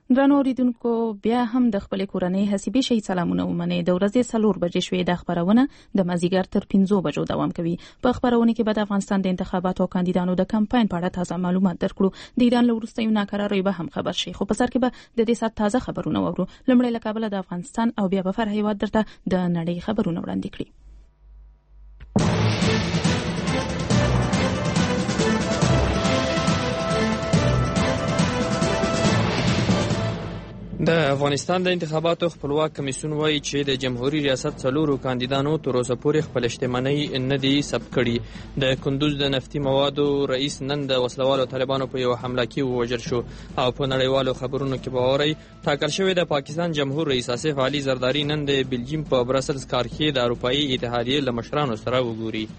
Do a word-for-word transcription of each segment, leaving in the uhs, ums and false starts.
درنو اوریدونکو بیا هم د خپل کورنۍ حسابي شي سلامونه ومنئ. د ورځې څلور بجې شوې د خبرونه د مازیګر تر پنځو بجو دوام کوي. په خبرونه کې به د افغانستان د انتخاباتو او کاندیدانو د کمپاین په اړه تازه معلومات درکړو. د ایران له وروستیو ناکرارۍ به هم خبر شي، خو په سر کې به د دې سات تازه خبرونه وورو. لمړی له کابل د افغانستان او بیا به فرح هیواد درته د نړۍ خبرونه وړاندې کړي. د افغانستان د انتخاباتو خپلواک کمیسیون وایي چې د جمهوریت ریاست څلورو کاندیدانو تر اوسه پورې خپل شتمنۍ نه دي ثبت کړي. د کندوز د نفتي موادو رئیس نن د وسلوالو طالبانو په یو حمله کې ووژل شو او په نړیوالو خبرونو کې باوري ټاکل شوی د پاکستان جمهور رئیس آصف علي زرداری نن د بلجیم په برسلز ښار کې د اروپایي اتحادیې له مشرانو سره وګوري.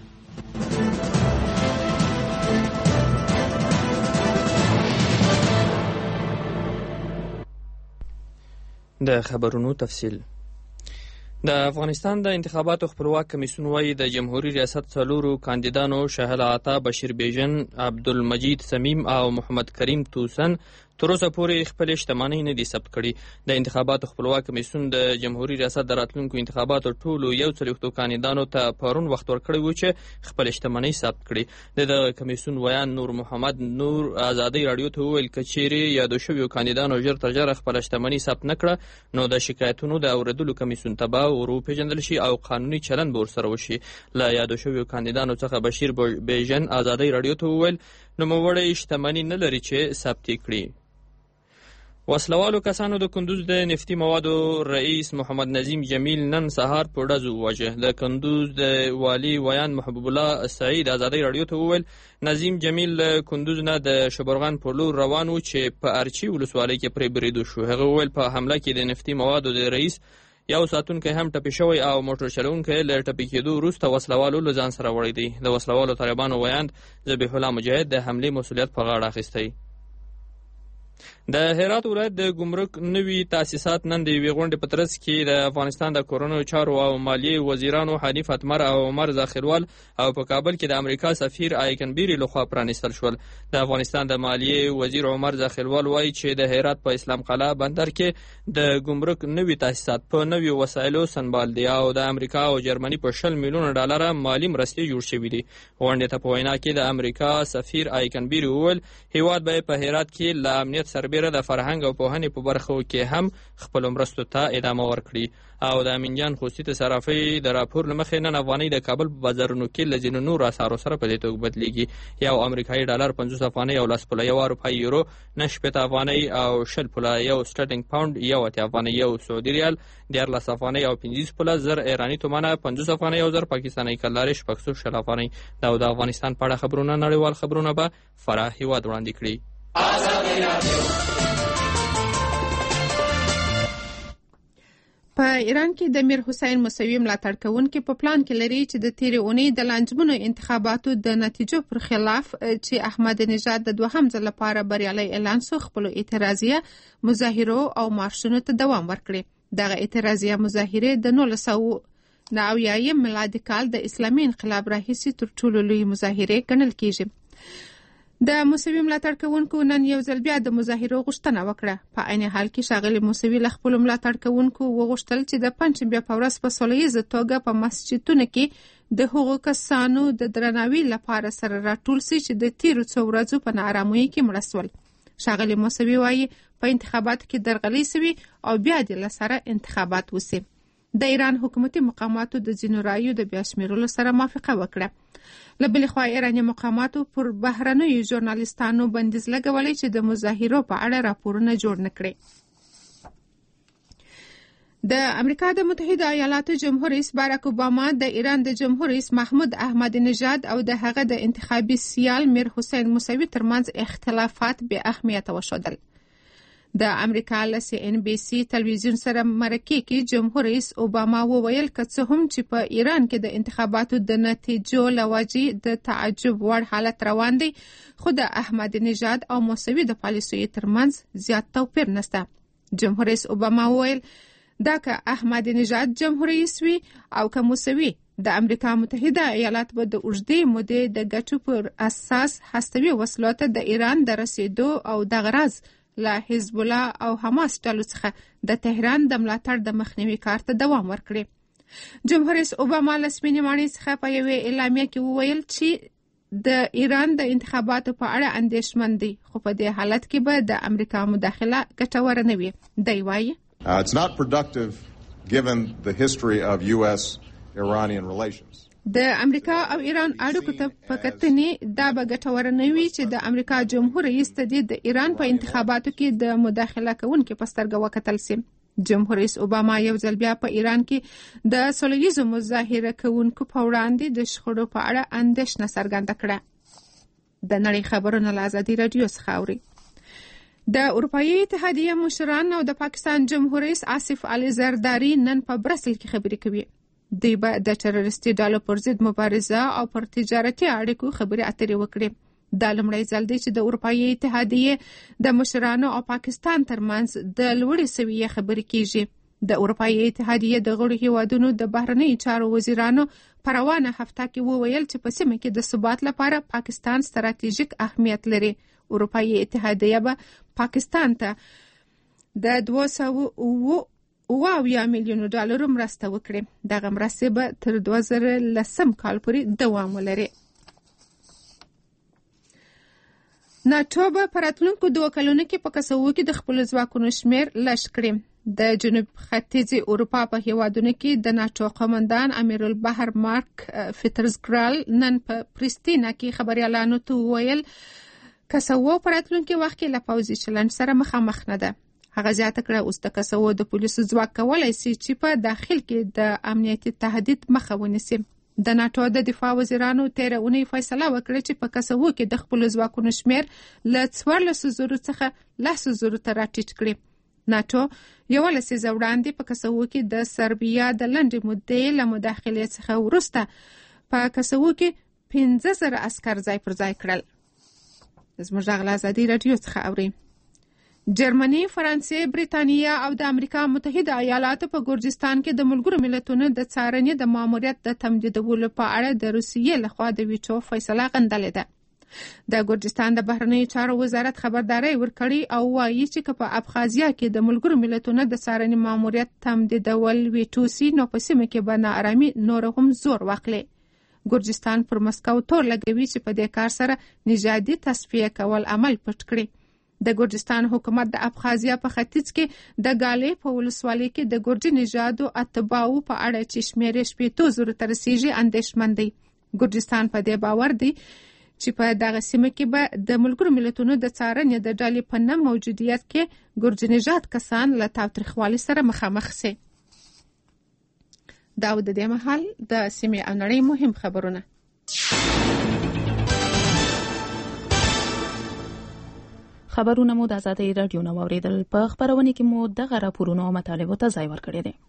د خبرونو تفصیل. د افغانستان د انتخاباتو خپلواک کمیسیون وایي د جمهوریت ریاست څلورو کاندیدانو شهل عطا، بشیر بیژن، عبدالمجید سمیم او محمد کریم توسن تر اوسه پورې خپل شتمنۍ نه دي ثبت کړي. د انتخاباتو خپلواک کمیسیون د جمهوریت ریاست د راتلونکو انتخاباتو ټولو یو څلوېښتو کاندیدانو ته پرون وخت ورکړی و چې خپل شتمنۍ ثبت کړي. د دغه کمیسیون ویان نور محمد نور ازادۍ راډیو ته وویل که چیرې یادو شویو کاندیدانو ژر تر ژره خپل شتمنۍ ثبت نه کړه نو د شکایتونو د اورېدلو کمیسیون ته به ور وپېژندل شي او قانوني چلند به ورسره وشي. له یادو شویو کاندیدانو څخه بشیر بیژن ازادۍ راډیو ته وویل نوموړی شتمني نه لري چې ثبت کړي. وسلوالو کسانو د کندوز د نفتي موادو رئیس محمد نظیم جمیل نن سهار په ډزو وواژه. د کندوز د والی ویان محبوب الله سعید ازادۍ راډیو ته وویل نظیم جمیل له کندوز نه د شبرغان پر لور روان و چې په ارچي ولسوالۍ کې پرې بریدو شو. هغه وویل په حمله کې د نفتي موادو د رئیس یو ساتونکی هم ټپي شوی او موټر چلونکی له ټپي کېدو وروسته وسلوالو له ځان سره وړی دی. د وسلوالو طالبانو ویاند ذبیح الله مجاهد د حملې مسؤلیت په غاړه اخیستی. د هرات ولایت د ګمرک نوي تاسیسات نن د یوې غونډې په ترڅ کې د افغانستان د کورونو چارو او مالیې وزیرانو حنیف اتمر او عمر ذاخروال او په کابل کې د امریکا سفیر آیکن بیری لخوا پرانیستل شول. د افغانستان د مالیې وزیر عمر ذاخروال وایي چې د هرات په اسلام قلعه بندر کې د ګمرک نوي تاسیسات په نوي وسایلو سنبال دي او د امریکا او جرمني په شل میلیونه ډالره مالی مرستې جوړ شوي دي. غونډې ته په وینا کې د امریکا سفیر آیکن بیری وویل هیواد به په هرات کې له امنیت سربیره د فرهنګ او پوهنې په برخو کې هم خپل مرستو ته ادامه ورکړي. او د امینجان خصوصي تصرفي د راپور له مخې نن افغانۍ د کابل په بازارونو کې له ځینو نورو اسعارو سره په دې توګه بدلېږي. یو امریکایي ډالر پنځوس افغانۍ او لس پوله یو اروپایي یورو نه شپېته افغانۍ او شل پوله یو سټرلینګ پاونډ یو اتیا افغانۍ یو سعودي ریال دیارلس افغانۍ او پنځوس پوله زر ایراني تومانه پنځوس افغانۍ او زر پاکستاني کلاري شپږ سوه شل افغانۍ. دا د افغانستان په اړه خبرونه نړیوال خبرونه به فرح هیواد وړاندې کړي. په ایران کې د میر حسین موسوي ملاتړ کوونکي په پلان کې لري چې د تیرې اونۍ د لانجمنو انتخاباتو د نتیجو پر خلاف چې احمد نژاد د دوهم ځل لپاره بریالی اعلان شو خپل اعتراضیه مظاهرو او مارشونو ته دوام ورکړي. دغه اعتراضیه مظاهرې د نولس سوه نهه اویایم میلادي کال د اسلامي انقلاب راهیسې تر ټولو لوی مظاهرې ګڼل کیږي. د موسوي ملاتړ کوونکو نن یو ځل بیا د مظاهرو غوښتنه وکړه. په عین حال کې ښاغلي موسوي له خپلو ملاتړ کوونکو وغوښتل چې د پنجشنبې په ورځ په سوله ییزه توګه په مسجدونو کې د هغو کسانو د درناوي لپاره سره راټول شي چې د تیرو څو ورځو په ناارامۍ کې مړه شول. ښاغلي موسوي وایي په انتخاباتو کې درغلۍ سوي او بیا دې له سره انتخابات وسي. د ایران حکومتي مقاماتو د ځینو رایو د بیا شمیرلو سره موافقه وکړه. له بلې خوا ایراني مقاماتو پر بهرنیو ژورنالیستانو بندیز لګولی چې د مظاهرو په اړه راپورونه جوړ نه کړي. د امریکا د متحده ایالاتو جمهور رئیس باراک اوباما د ایران د جمهور رئیس محمود احمد نژاد او د هغه د انتخابي سیال میر حسین موسوي ترمنځ اختلافات بې اهمیته وښودل. د امریکا له سی ان بي سي تلویزیون سره مرکې کې جمهور رئیس اوباما وویل که څه هم چې په ایران کې د انتخاباتو د نتیجو له وجې د تعجب وړ حالت روان دی خو د احمد نژاد او موسوي د پالیسیو ترمنځ زیات توپیر نشته. جمهور رئیس اوباما وویل دا که احمد نژاد جمهور رئیس وي او که موسوي د امریکا متحده ایالات به د اوږدې مودې د ګټو پر اساس هستوي وسلو ته د ایران د رسیدو او دغه راز له حزب الله او حماس ډلو څخه د تهران د ملاتړ د مخنیوي کار ته دوام ورکړي. جمهور رئیس اوباما له سپینې ماڼۍ څخه په یوې اعلامیه کې وویل چې د ایران د انتخاباتو په اړه اندېښمن دی، خو په دې حالت کې به د امریکا مداخله ګټوره نه وي. دی وایي Uh, it's not productive given the history of U S Iranian relations. د امریکا او ایران اړیکو ته په کتنې دا به ګټوره نه وي چې د امریکا جمهور رئیس ته د ایران په انتخاباتو کې د مداخله کوونکو په سترګه وکتل سي. جمهور رئیس اوباما یو ځل بیا په ایران کې د سوله ییزو مظاهره کوونکو په وړاندې د شخړو په اړه اندېښنه څرګنده کړه. د نړۍ خبرونه له ازادي راډیو څخه اوري. د اروپایي اتحادیې مشران او د پاکستان جمهور رئیس آصف علي زرداری نن په برسل کې خبرې کوي. دوی به د تروریستي ډلو پر ضد مبارزه او پر تجارتي اړیکو خبرې اترې وکړي. دا لومړی ځل دی چې د اروپایي اتحادیې د مشرانو او پاکستان ترمنځ د لوړې سویې خبرې کیږي. د اروپایي اتحادیې د غړو هیوادونو د بهرنیو چارو وزیرانو په روانه هفته کې وویل چې په سیمه کې د ثبات لپاره پاکستان ستراتیژیک اهمیت لري. اروپایي اتحادیه به پاکستان ته د دوه سوه اوه اویا میلیونو ډالرو مرسته وکړي. دغه مرستې به تر دوه زره لسم کال پورې دوام ولري. ناټو به په راتلونکو دوه کلونو کې په کوسوو کې د خپلو ځواکونو شمېر لږ کړي. د جنوب ختیځې اروپا په هیوادونو کې د ناټو قومندان امیرالبحر مارک فیټرزګرال نن په پریستینا کې خبریالانو ته وویل کوسوو په راتلونکي وخت کې له پوځي چلند سره مخامخ نه ده. هغه زیاته کړه اوس د کوسوو د پولیسو ځواک کولی شي چې په داخل کې د امنیتي تهدید مخه ونیسي. د ناټو د دفاع وزیرانو تېره اونۍ فیصله وکړه چې په کوسوو کې د خپلو ځواکونو شمېر له څوارلسو زرو څخه لسو زرو ته راټیټ کړي. ناټو یوه لسیزه وړاندې په کوسوو کې د سربیا د لنډې مودې له مداخلې څخه وروسته په کوسوو کې پنځه زره عسکر ځای پر ځای کړل. زموږ غږ له ازادي راډیو څخه اوري. جرمني، فرانسې، بریتانیا او د امریکا متحده ایالاتو په ګورجستان کې د ملګرو ملتونو د څارنې د ماموریت د تمدیدولو په اړه د روسیې لخوا د ویټو فیصله غندلې ده. د ګورجستان د بهرنیو چارو وزارت خبرداری ورکړی او وایي چې که په ابخازیا کې د ملګرو ملتونو د څارنې ماموریت تمدیدول ویټو سي، نو په سیمه کې به ناارامي نور هم زور واخلي. ګورجستان پر مسکو تور لګوي چې په دې کار سره نژادي تصفیه کول عمل پټ کړي. د ګورجستان حکومت د ابخازیا په ختیځ کې د ګالې په ولسوالۍ کې د ګورجي نژادو اتباعو په اړه چې شمېر یې شپېتو زرو ته رسیږي اندېښمن دی. ګورجستان په دې باور دی چې په دغه سیمه کې به د ملګرو ملتونو د څارنې د ډلې په نه موجودیت کې ګورجي نژاد کسان له تاوتریخوالي سره مخامخ سي. دا د دې مهال د سیمې او نړۍ مهم خبرونه. خبرونه مو د ازادي راډیو نو اوریدل. په خبرونه کې مو دغه راپورونه او مطالبه ته ځای ورکړی دی.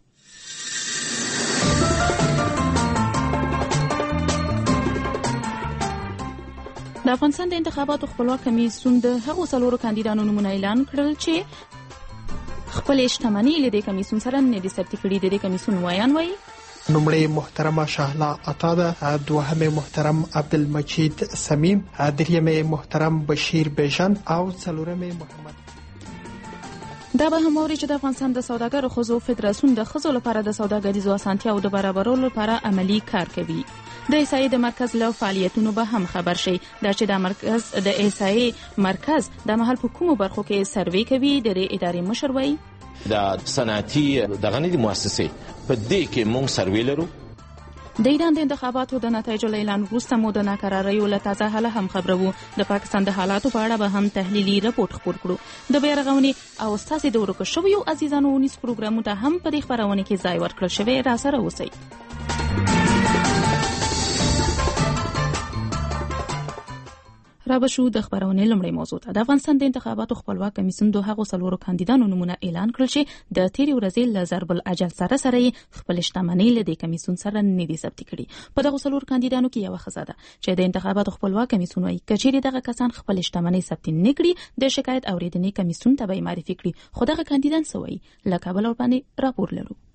د افغانستان د انتخاباتو خپلواک کمیسیون د هغو څلورو کاندیدانو نومونه اعلان کړل چې خپل شتمنۍ له دې کمیسیون سره نه دي ثبت کړي. د دې کمیسیون وایان وایي نمړی محترمه شهلا عطا ده، دوهمه محترم عبدالمجید سمیم، دریمه محترم بشیر بیژن او څلورمه محمد. دا به هم اوري چې د افغانستان د سوداګرو ښځو فدراسیون د ښځو لپاره د سوداګریزو اسانتیاو د برابرولو لپاره عملی کار کوي. د ایسای د مرکز له فعالیتونو به هم خبر شي. دا چې د مرکز د ایسای مرکز د محل په کومو برخو کې سروې کوي. د ادارې مشر وایي د صنعتي دغه نه دي مؤسسې په دې کې مونږ سروې لرو. د ایران د انتخاباتو د نتایجو اعلان وروسته مو د ناکراریو له تازه حاله هم خبرو. د پاکستان د حالاتو په اړه به هم تحلیلي راپور خپور کړو. د بیرغونی او ستاسو د ورکو شویو عزیزانو ونیس پروګرامو ته هم په دې خبرونه کې ځای ورکړل شوی. را سره اوسئ. را بشو د خبرونه لمړی موضوع ته. د افغانستان د انتخاباتو خپلواک کمیسیون د هغو څلورو کاندیدانو نومونه اعلان کړل چې د تیرې ورځې له ضرب الاجل سره سره خپل شتمنۍ له دې کمیسیون سره نه دي ثبت کړي. په دغه څلورو کاندیدانو کې یو ښځه ده چې د انتخاباتو خپلواک کمیسیون وايي کچېرې دغه کسان خپل شتمنۍ ثبت نه کړي د شکایت اوریدنې کمیسیون ته به معرفي کړي. خو دغه کاندیدان څه وايي؟ له کابل اور باندې راپور لرو.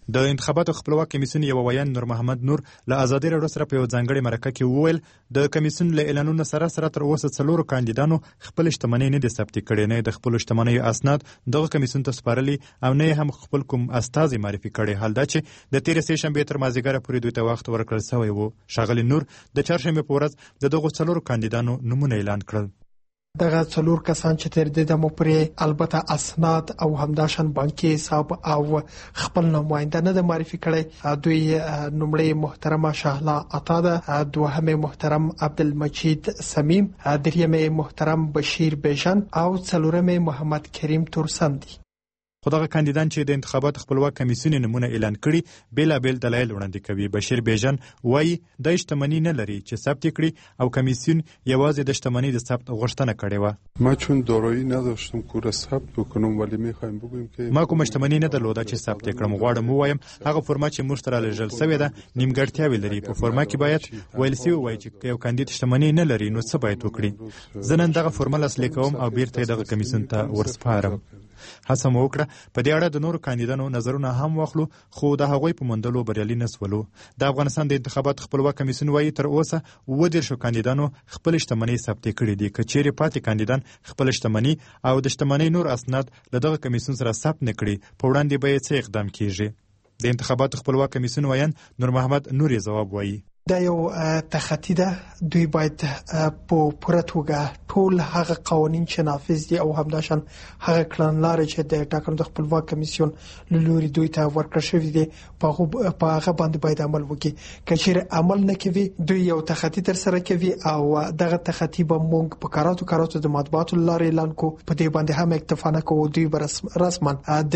د انتخاباتو خپلواک کمیسیون یو ویان نور محمد نور له ازادي راډیو سره په یو ځانګړي مرکه کې وویل د کمیسیون له اعلانونو سره سره تر اوسه څلورو کاندیدانو خپل شتمنۍ نه دي ثبت کړي، نه د خپل شتمنۍ اسناد دغه کمیسیون ته سپارلي او نه هم خپل کوم استازي معرفي کړي. حال دا چې د تیر سه شنبه تر مازیګره پورې دوی ته وخت ورکړل شوی و. ښاغلي نور د چهارشنبه په ورځ د دغه څلورو کاندیدانو نومونه اعلان کړل. دغه څلور کسان چې تر دې دمو پورې البته اسناد او همداشان بانکي حساب او خپل نماینده نه د معرفي کړي. دوی نومړی محترمه شهلا عطا ده، دوهمه محترم عبدالمجید سمیم، دریمه محترم بشیر بیژن او څلورمه محمد کریم تورسم دي. خو دغه کاندیدان چې د انتخابات خپلواک کمیسیون نمونه اعلان کړي بیلابیل دلایل وړاندې کوي. بشیر بیژن وایي د شتمنۍ نه لري چې ثبت کړي او کمیسیون یوازې د شتمنۍ د ثبت غوښتنه کړې و. ما چون دارایی نداشتم که ثبت بکنم ولی میخوایم بگویم که ما کوم شتمنۍ نه درلوده چې ثبت کړم. غواړم ووایم هغه فرما چې موږ ته رالیږل شوې ده نیمګړتیاوې لري. په فرما کې باید ویل شوی وای چې یو کاندید شتمنۍ نه لري نو څه باید وکړي. زه نن دغه فرما لاسلیک کوم او بیرته دغه کمیسیون ته ورسپارم. هڅه مو وکړه په دې اړه د نورو کاندیدانو نظرونه هم واخلو، خو د هغوی په موندلو بریالي نه سولو. د افغانستان د انتخابات خپلواک کمیسیون وایي تر اوسه اووه دېرشو کاندیدانو خپل شتمنۍ ثبت کړي دي. که چیرې پاتې کاندیدان خپل شتمنۍ او د شتمنۍ نور اسناد له دغه کمیسیون سره ثبت نه کړي په وړاندې به یې څه اقدام کیږي. د انتخابات خپلواک کمیسیون ویان نور محمد نور جواب وایي دا یو تخطی ده. دوی باید په پوره توګه ټول هغه قوانین چې نافذ دي او همداشان هغه کړنلارې چې د ټاکنو د خپلواک کمیسیون له لوري دوی ته ورکړل شوي دي په هغه باندې باید عمل وکړي. که چیرې عمل نه کوي دوی یو تخطی تر سره کوي او دغه تخطی به موږ په کاراتو کاراتو د مطبوعاتو لارې اعلان کو. په دې باندې هم اکتفا نه کوو، دوی به رسما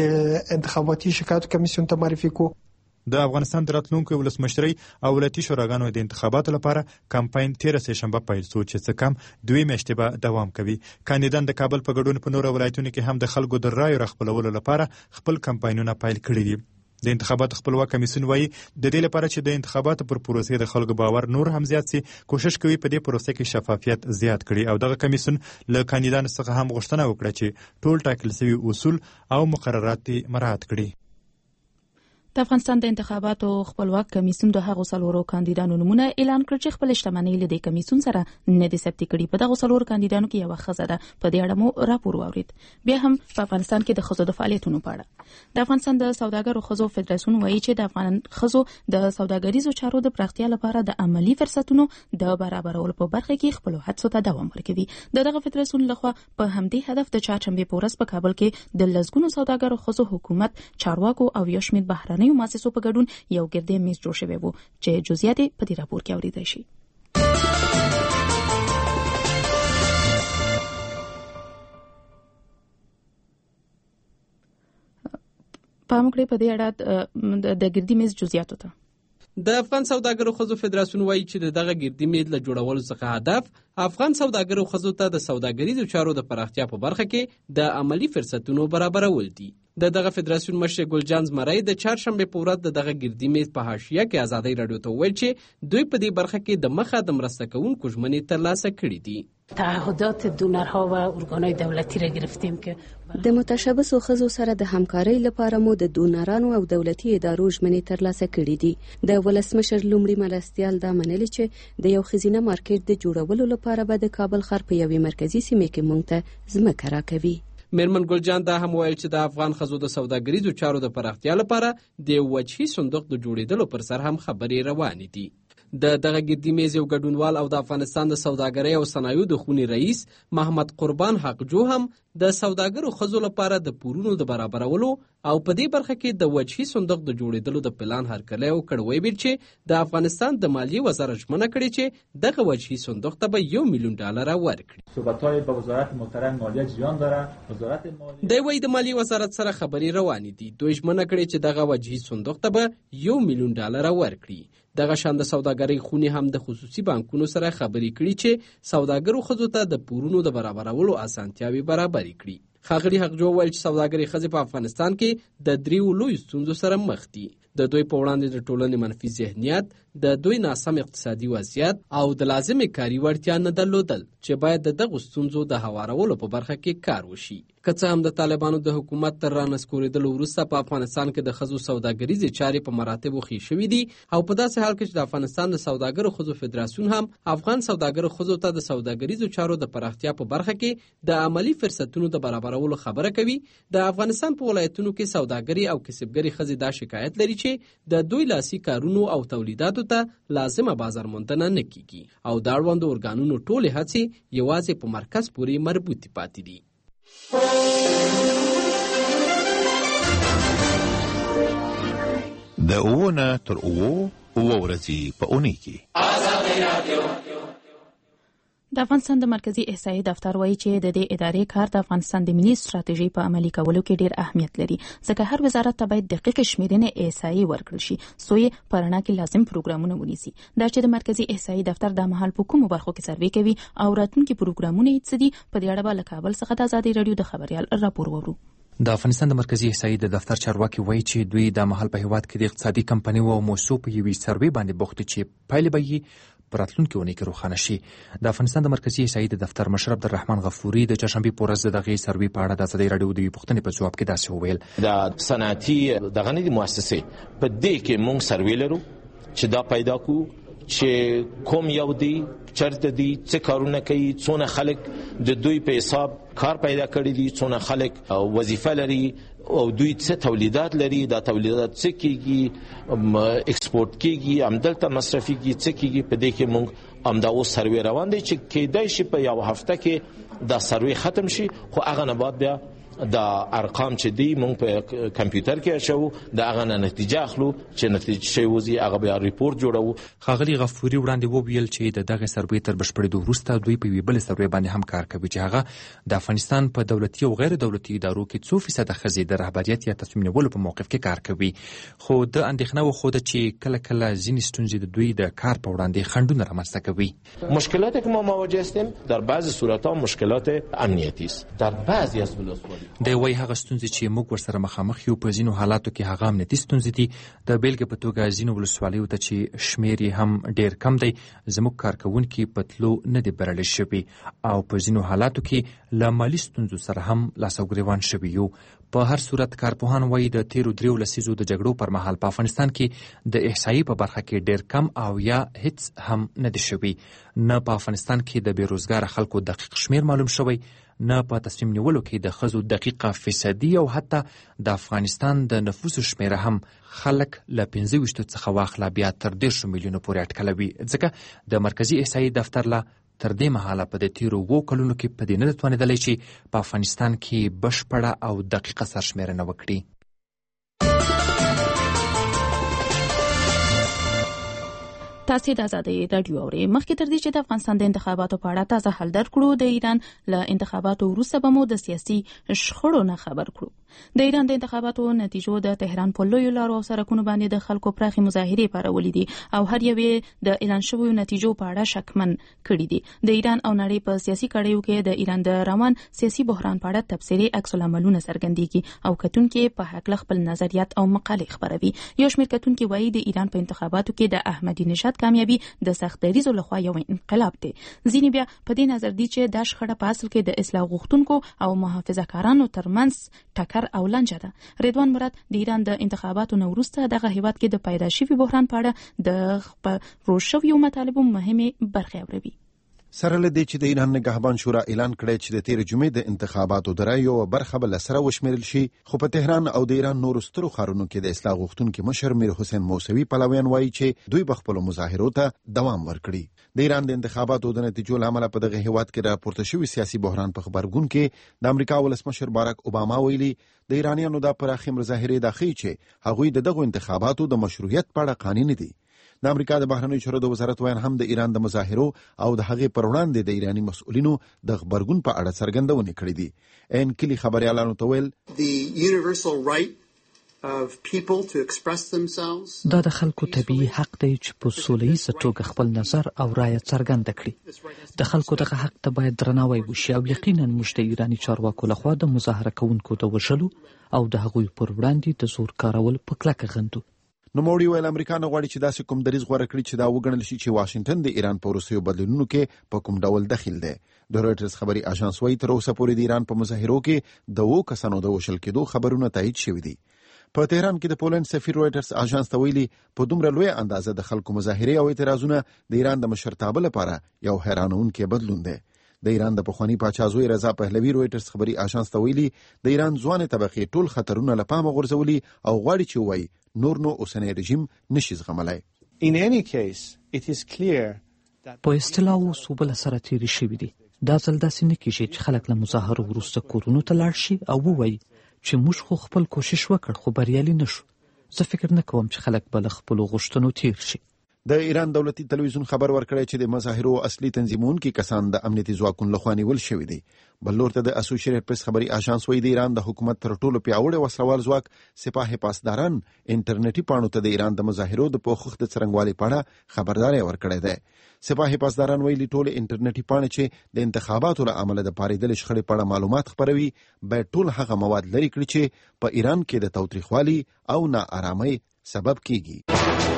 د انتخاباتي شکایت کمیسیون ته معرفي کو. د افغانستان د راتلونکو ولسمشرۍ او ولایتي شوراګانو د انتخاباتو لپاره کمپاین تیره سه شنبه پیل شو چې څه کم دوی میاشتې به دوام کوي. کاندیدان د کابل په ګډون په نورو ولایتونو کې هم د خلکو د رایو راخپلولو لپاره خپل کمپاینونه پیل کړي دي. د انتخاباتو خپلواک کمیسیون وایي د دې لپاره چې د انتخاباتو پر پروسې د خلکو باور نور هم زیات سي کوشش کوي په دې پروسې کې شفافیت زیات کړي او دغه کمیسیون له کاندیدانو څخه هم غوښتنه وکړه چې ټول ټاکل شوي اصول او مقررات مراعات کړي. د افغانستان د انتخاباتو خپلواک کمیسیون د هغو څلورو کاندیدانو نومونه اعلان کړ چې خپل شتمنۍ له دې کمیسیون سره نه دي ثبت کړي. په دغه څلورو کاندیدانو کې یو ښځه ده. په دې اړه مو راپور واورید. بیا هم په افغانستان کې د ښځو د فعالیتونو په اړه د افغانستان د سوداګرو ښځو فدراسیون وایي چې د افغان ښځو د سوداګریزو چارو د پراختیا لپاره د عملی فرصتونو د برابرولو په برخه کې خپل هڅو ته دوام ورکوي. دغه فدراسیون لخوا په همدې هدف د چهارشنبه په ورځ په کابل کې د لسګونو سوداګرو ښځو حکومت چارواکو او یو شمېر بهرنیو مؤسسو په ګډون یو ګردې میز جوړ شوی وو چې جزئیات په دې راپور کې اوریدای شي. پام وکړئ په دې اړه د ګردې میز جزئیاتو ته. د افغان سوداګرو ښځو فدراسیون وایي چې د دغه ګردې میز له جوړولو څخه هدف افغان سوداګرو ښځو ته د سوداګریزو چارو د پراختیا په برخه کې د عملی فرصتونو برابرول دي. د دغه فدراسیون مشر ګلجان زمری د چهارشنبه په ورځ د دغه ګردې میز په حاشیه کې ازادي رادیو ته وویل چې دوی په دې برخه کې د مخه د مرسته کوونکو ژمنې ترلاسه کړي دي. تعهدات دونرها و ارگانهای دولتی را گرفتیم که د متشبثو ښځو سره د همکارۍ لپاره مو د دونرانو او دولتي ادارو ژمنې ترلاسه کړي دي. د ولسمشر لومړي مرستیال دا منلي چې د یو ښځینه مارکیټ د جوړولو لپاره به د کابل ښار په یوې مرکزي سیمې کې موږ ته ځمکه راکوي. میرمن ګلجان دا هم ویل چې د افغان ښځو د سوداګریزو چارو د پراختیا لپاره د وجهي صندوق د جوړېدلو پر سر هم خبرې روانې دي. د دغه ګردې میز یو ګډونوال او د افغانستان د سوداګرۍ او صنایعو د خونې رئیس محمد قربان حقجو هم د سوداګرو ښځو لپاره د پورونو د برابرولو او په دې برخه کې د وجهي صندوق د جوړېدلو د پلان هرکلی وکړ. ویل چې د افغانستان د مالیې وزارت ژمنه کړې چې دغه وجهي صندوق ته به یو میلیون ډالر ورکړي. صحبت‌های با وزارت محترم مالیه جریان داره. وزارت مالیه د وی د مالیې وزارت سره خبرې روانې دي. دوی ژمنه کړې چې دغه وجهي صندوق ته به یو میلیون ډالر ورکړي. دغه شان د سوداګرۍ خونې هم د خصوصي بانکونو سره خبرې کړي چې سوداګرو ښځو ته د پورونو د برابرولو اسانتیاوې برابرې کړي. ښاغلي حقجو وویل چې سوداګري ښځې په افغانستان کې د دریو لویو ستونزو سره مخ دي. د دوی په وړاندې د ټولنې منفي ذهنیت، د دوی ناسم اقتصادي وضعیت او د لازمې کاري وړتیا نه درلودل چې باید د دغو ستونزو د هوارولو په برخه کې کار وشي. که څه هم د طالبانو د حکومت تر رانسکورېدلو وروسته په افغانستان کې د ښځو سوداګریزې چارې په مراتبو ښې شوي دي، او په داسې حال کې چې د افغانستان د سوداګرو ښځو فدراسیون هم افغان سوداګرو ښځو ته د سوداګریزو چارو د پراختیا په برخه کې د عملی فرصتونو د برابرولو خبره کوي، د افغانستان په ولایتونو کې سوداګري او کسبګري ښځې دا شکایت لري چې د دوی لاسي کارونو او تولیداتو ته لازمه بازار موندنه نه کیږي او د اړوندو ارګانونو ټولې هڅې یوازې په مرکز پورې مربوطې پاتې دي. د اوونه تر اوو اوه ورځې په اونۍ کې د افغانستان د مرکزی احصایې دفتر وایي چې د دې ادارې کار د افغانستان د ملي ستراتیژۍ په عملي کولو کې ډیر اهمیت لري، ځکه هر وزارت ته باید دقیق شمیرنې احصایې ورکړل شي څو یې په رڼا کې لازم پروګرامونه ونیسي. دا چې د مرکزی احصایې دفتر د مهال په کومو برخو کې سروې کوي او راتلونکي پروګرامونه یې څه دي، په دې اړه به له کابل څخه د ازادي راډیو د خبريال راپور وورو. د افغانستان د مرکزی احصایې د دفتر چارواکي وایي چې دوی د مهال په هیواد کې د اقتصادي کمپنیو او موسسو په یوې سروې باندې بوخت چې پایلې به یې په راتلونکي اونۍ کې روښانه شي. د افغانستان د مرکزی احصایې د دفتر مشر عبدالرحمن غفوري د چهارشنبې په ورځ دغه سروې په اړه د ازادي راډیو د پوښتنې په ځواب کې داسې وویل: د صنعتي دغه نه دي مؤسسې په دې کې موږ سروې لرو چې دا پیدا کو چې کوم یو دی چرته دی څه کارونه کوي، څونه خلک د دوی په حساب کار پیدا کړی دي، څونه خلک وظیفه لري او دوی څه تولیدات لري، دا تولیدات څه کیږي، ایکسپورت کیږي، همدلته مصرفي کیږي، څه کیږي. په دې کې موږ همدا اوس سروې روان دی چې کېدای شي په یو هفته کې دا سروې ختم شي، خو هغه نه بعد بیا دا ارقام چې دی موږ په کمپیوټر کې اچو، دا هغه نتیجه اخلو چې نتیجه شي وزي هغه بیا ریپورت جوړو. ښاغلي غفوري وړاندې وویل چې د دغه سروې تر بشپړېدو وروسته دوی په یوې بلې سروې باندې هم کار کوي چې هغه د افغانستان په دولتي او غیر دولتي ادارو کې څو فیصده ښځې د رهبریت یا تصمیم نیولو په موقف کې کار کوي. خو د اندېښنه وښوده چې کله کله ځینې ستونزې د دوی د کار په وړاندې خنډونه رامنځته کوي. مشکلاتی که ما مواجه هستیم در بعضی صورت‌ها مشکلات امنیتی است، در بعضی از ولسوالی د وای هغه ستونزې چې موږ ورسره مخامخ یو په ځینو حالاتو کې هغه امنیتي ستونزې دي. د بیلګې په توګه ځینو ولسوالیو ته چې شمیر یې هم ډیر کم دی، زموږ کارکوونکي په تلو نه دي برابر شوي او په ځینو حالاتو کې له مالي ستونزو سره هم لاس او ګریوان شوي یو. په هر صورت کارپوهان وایي د تیرو دریو لسیزو د جګړو پر مهال په افغانستان کې د احصایې په برخه کې ډیر کم او یا هیڅ هم نه دي شوي. نه په افغانستان کې د بیروزګار خلکو دقیق شمیر معلوم شوی، نه په تصمیم نیولو کې د ښځو دقیقه فیصدي او حتی د افغانستان د نفوسو شمیره هم خلک له پنځه ویشتو څخه واخله بیا تر دېرشو میلیونو پورې اټکلوي، ځکه د مرکزي احصایې دفتر له تر دې مهاله په د تیرو اوو کلونو کې په دې نه توانېدلی چې په افغانستان کې بشپړه او دقیقه سرشمیرنه وکړي. تاسو د ازادي راډیو اورئ. مخکې تر دې چې د افغانستان د انتخاباتو په اړه تازه حل درکړو، د ایران له انتخاباتو وروسته به مو د سیاسي شخړو نه خبر کړو. د ایران د انتخاباتو نتیجو د تهران په لویو لارو او سړکونو باندې د خلکو پراخي مظاهرې پارولې دي او هر یوې د اعلان شویو نتیجو په اړه شکمن کړي دي. د ایران او نړۍ په سیاسي کړیو کې د ایران د روان سیاسي بحران په اړه تبصرې عکس العملونه څرګندېږي او کتونکي په حق خپل نظریات او مقالې خبروي. یو شمېر کتونکي وایي د ایران په انتخاباتو کې د احمدي نژاد کامیابی د سخت دریزو لخوا یو انقلاب دی. ځینې بیا په دې نظر دي چې دا شخړه په اصل کې د اصلاح غوښتونکو او محافظه‌کارانو ترمنځ ټکر او لانجه ده. رضوان مراد د ایران د انتخاباتو نه وروسته دغه هیواد کې د پیدا شوي بحران په اړه د خپرو شویو مطالبو مهمې برخې اوري. سره له دې چې د ایران نگهبان شورا اعلان کړی چې د تیر جمعې د انتخاباتو د رایو برخه بل سره وشمیرل شي، خو په تهران او د ایران نورو سترو ښارونو کې د اصلاح غوښتونکو مشر میر حسین موسوي پلویان وایي چې دوی به خپل مظاهرو ته دوام ورکړي. د ایران د انتخاباتو د نتیجو له امله په دغه هیواد کې راپورته شوی سیاسي بحران په خبرګون کې د امریکا ولسمشر باراک اوباما ویلي د ایرانیانو د پراخي مظاهرې د خې چې هغوی د دغه انتخاباتو د مشروعیت په اړه قانوني دي. د امریکا د بهرنیو چارو د وزارت وایي هم د ایران د مظاهرو او د هغې پر وړاندې د ایراني مسؤلینو د خبرګون په اړه څرګندونې کړې دي. ان کلی خبريالانو ته ویل The universal right دا د خلکو طبیعي حق دی چې په سوله ییزه توګه خپل نظر او رایه څرګنده کړي. د خلکو دغه حق ته باید درناوی وشي او یقینا موږ د ایراني چارواکو لخوا د مظاهره کوونکو د وژلو او د هغوی پر وړاندې د زور کارول په کلکه غندو. نوموړي ویل امریکا نه غواړي چې داسې کوم دریځ غوره کړي چې دا وګڼل شي چې واشنگټن د ایران په وروستیو بدلونونو کې په کوم ډول دخیل دی. د رویټرز خبري اژانس وايي تر اوسه پورې د ایران په مظاهرو کې د اوو کسانو د وژل کېدو خبرونه تایید شوي دي. په تهران کې د پولند سفیر رویټرز اژانس ته ویلي په دومره لویه اندازه د خلکو مظاهرې او اعتراضونه د ایران د مشرتابه لپاره یو حیرانونکی بدلون دی. د ایران د پخوانی پاچا زوی رضا پهلوي رویټرز خبري اژانس ته ویلي د ایران ځوان طبقه ټول خطرونه له پامه غورځولي او غواړي چې وایي نور نو اوسنی رژیم نشي زغملای. په اصطلاح اوس اوبه له سره تېرې شوي دي. دا ځل داسې نه کېږي چې خلک له مظاهرو وروسته کورونو ته لاړ شي او ووایي چې موږ خو خپل کوشش وکړ خو بریالي نه شو. زه فکر نه کوم چې خلک به له خپلو غوښتنو تېر شي. د ایران دولتي تلویزیون خبر ورکړی چې د مظاهرو اصلي تنظیمونکي کسان د امنیتي ځواکونو لخوا نیول شوي دي. بل لور ته د اسوسییټډ پریس خبري اژانس وايي د ایران د حکومت تر ټولو پیاوړی وسلوال ځواک سپاه پاسداران انټرنیټي پاڼو ته د ایران د مظاهرو د پوښښ د څرنګوالي په اړه خبرداري ورکړې ده. سپاه پاسداران ویلي ټول انټرنیټي پاڼې چې د انتخاباتو له امله د پاریدل شخړې په اړه معلومات خپروي باید ټول هغه مواد لري کړي چې په ایران کې د تاوتریخوالي او ناارامۍ سبب کیږي.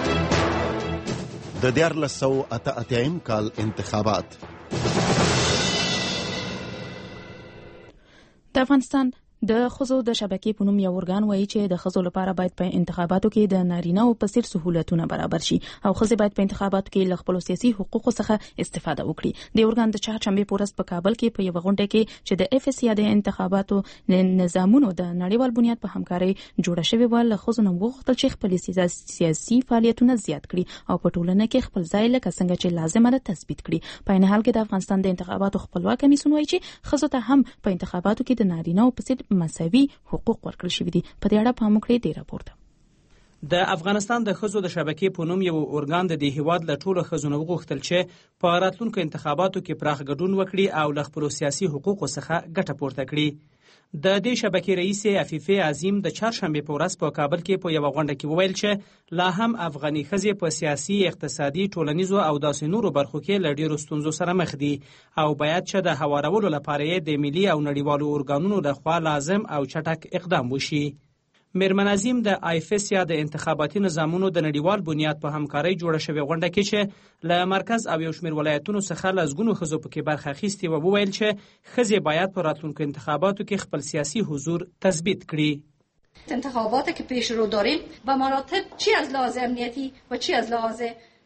د دیارلس سوه اته اتیا کال انتخابات. د افغانستان د ښځو د شبکې په نوم یو ارګان وایي چې د ښځو لپاره باید په انتخاباتو کې د نارینه‌و په څیر سهولتونه برابر شي او ښځې باید په انتخاباتو کې له خپلو سیاسي حقوقو څخه استفاده وکړي. د ارګان د چهارشنبې په ورځ په کابل کې په یوه غونډه کې چې د اف اس یا د انتخاباتو نظامونو د نړیوال بنیاد په همکارۍ جوړه شوې وه له ښځو نه وغوښتل چې خپل سیاسي فعالیتونه زیات کړي او په ټولنه کې خپل ځای لکه څنګه چې لازمه ده تثبیت کړي. په عین حال کې د افغانستان د انتخاباتو خپلواک کمیسیون وایي چې ښځو ته هم په انتخاباتو کې د نارینه‌و په څیر مساوي حقوق ورکړل شوي دي. په دې اړه پام وکړئ د راپور ته. د افغانستان د ښځو د شبکې په نوم یو ارګان د دې هیواد له ټولو ښځو نه وغوښتل چې په راتلونکو انتخاباتو کې پراخ ګډون وکړي او له خپلو سیاسي حقوقو څخه ګټه پورته کړي. د دې شبکې رئیس عفیفه عظیم د چهارشنبې په ورځ په کابل کې په یوه غونډه کې وویل چې لا هم افغاني ښځې په سیاسي، اقتصادي، ټولنیزو او داسې نورو برخو کې له ډېرو ستونزو سره مخ دي او باید چې د هوارولو لپاره یې د ملي او نړیوالو ارګانونو لخوا لازم او چټک اقدام وشي. میرمن عظیم د آیفس یا د انتخاباتي نظامونو د نړیوال بنیاد په همکارۍ جوړه شوې غونډه کې چې له مرکز او یو شمېر ولایتونو څخه لسګونو ښځو پکې برخه اخیستې وه وویل چې ښځې باید په راتلونکو انتخاباتو کې خپل سیاسي حضور تثبیت کړي. انتخاباتی که پیش رو داریم به مراتب چی از لحاظ امنیتی و چی از لحاظ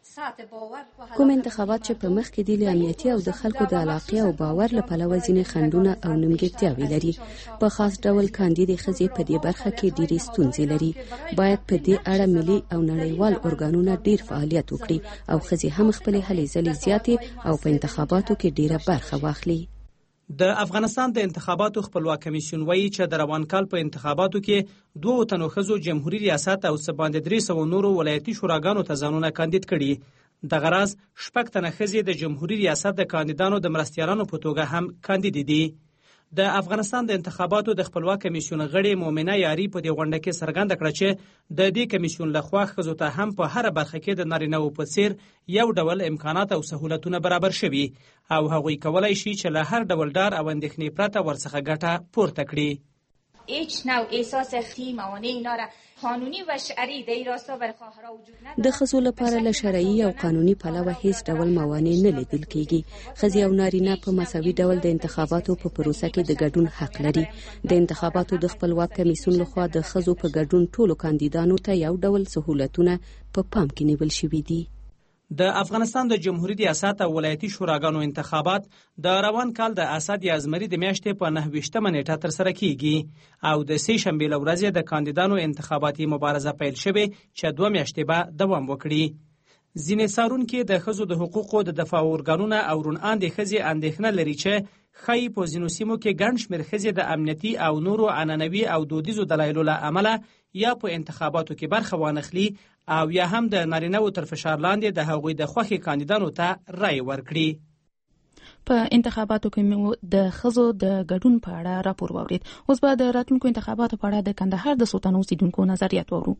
کوم انتخابات چې په مخ کې دي له امنیتي او د خلکو د علاقې او باور له پلوه ځینې خنډونه او نیمګړتیاوې لري. په خاص ډول کاندید ښځې په دې برخه کې ډېرې ستونزې لري. باید په دې اړه ملي او نړیوال ارګانونه ډېر فعالیت وکړي او ښځې هم خپلې هلې ځلې زیاتې او په انتخاباتو کې ډېره برخه واخلي. د افغانستان د انتخاباتو خپلواک کمیسیون وایي چې د روان کال په انتخاباتو کې دوه تنو ښځو جمهوریت ریاست او څه باندې درې سوه نورو ولایتي شوراګانو ته ځانونه کاندید کړي. دغه راز شپږ تنه ښځې د جمهوریت ریاست د کاندیدانو د مرستیالانو په توګه هم کاندید دي. د افغانستان د انتخاباتو د خپلواک کمیسیون غړي مومنه یاري په دې غونډه کې څرګنده کړه چې د دې کمیسیون لخوا ښځو ته هم په هره برخه کې د نارینه‌و په څیر یو ډول امکانات او سهولتونه برابر شوي او هغوی کولی شي چې له هر ډول ډار او اندېښنې پرته ورڅخه ګټه پورته کړي. هیچ نوع احساس اختی موانع اینا را قانونی و شرعی د این راستا بر خواهرها وجود نداره. د ښځو لپاره له شرعي او قانوني پلوه هیڅ ډول موانع نه لیدل کیږي. ښځې او نارینه په مساوي ډول د انتخاباتو په پروسه کې د ګډون حق لري. د انتخاباتو د خپلواک کمیسیون لخوا د ښځو په ګډون ټولو کاندیدانو ته یو ډول سهولتونه په پام کې نیول شوي دي. د افغانستان د جمهوریت ریاست او ولایتي شوراګانو انتخابات د روان کال د اسد یا زمري د میاشتې په نهه ویشتمه نیټه ترسره کیږي او د سې شنبې له ورځې د کاندیدانو انتخاباتي مبارزه پیل شوې چې دوه میاشتې به دوام وکړي. ځینې څارونکي د ښځو د حقوقو د دفاع ارګانونه او روڼاندې ښځې اندېښنه لري چې ښایي په ځینو سیمو کې ګڼ شمېر ښځې د امنیتي او نورو عنعنوي او دودیزو دلایلو له امله یا په انتخاباتو کې برخه وانخلي او یا هم د نارینه‌و تر فشار لاندې د هغوی د خوښې کاندیدانو ته رای ورکړي. په انتخاباتو کې مو د ښځو د ګډون په اړه راپور واورید. اوس به د راتلونکو انتخاباتو په اړه د کندهار د سوتن اوسیدونکو نظریات واورو.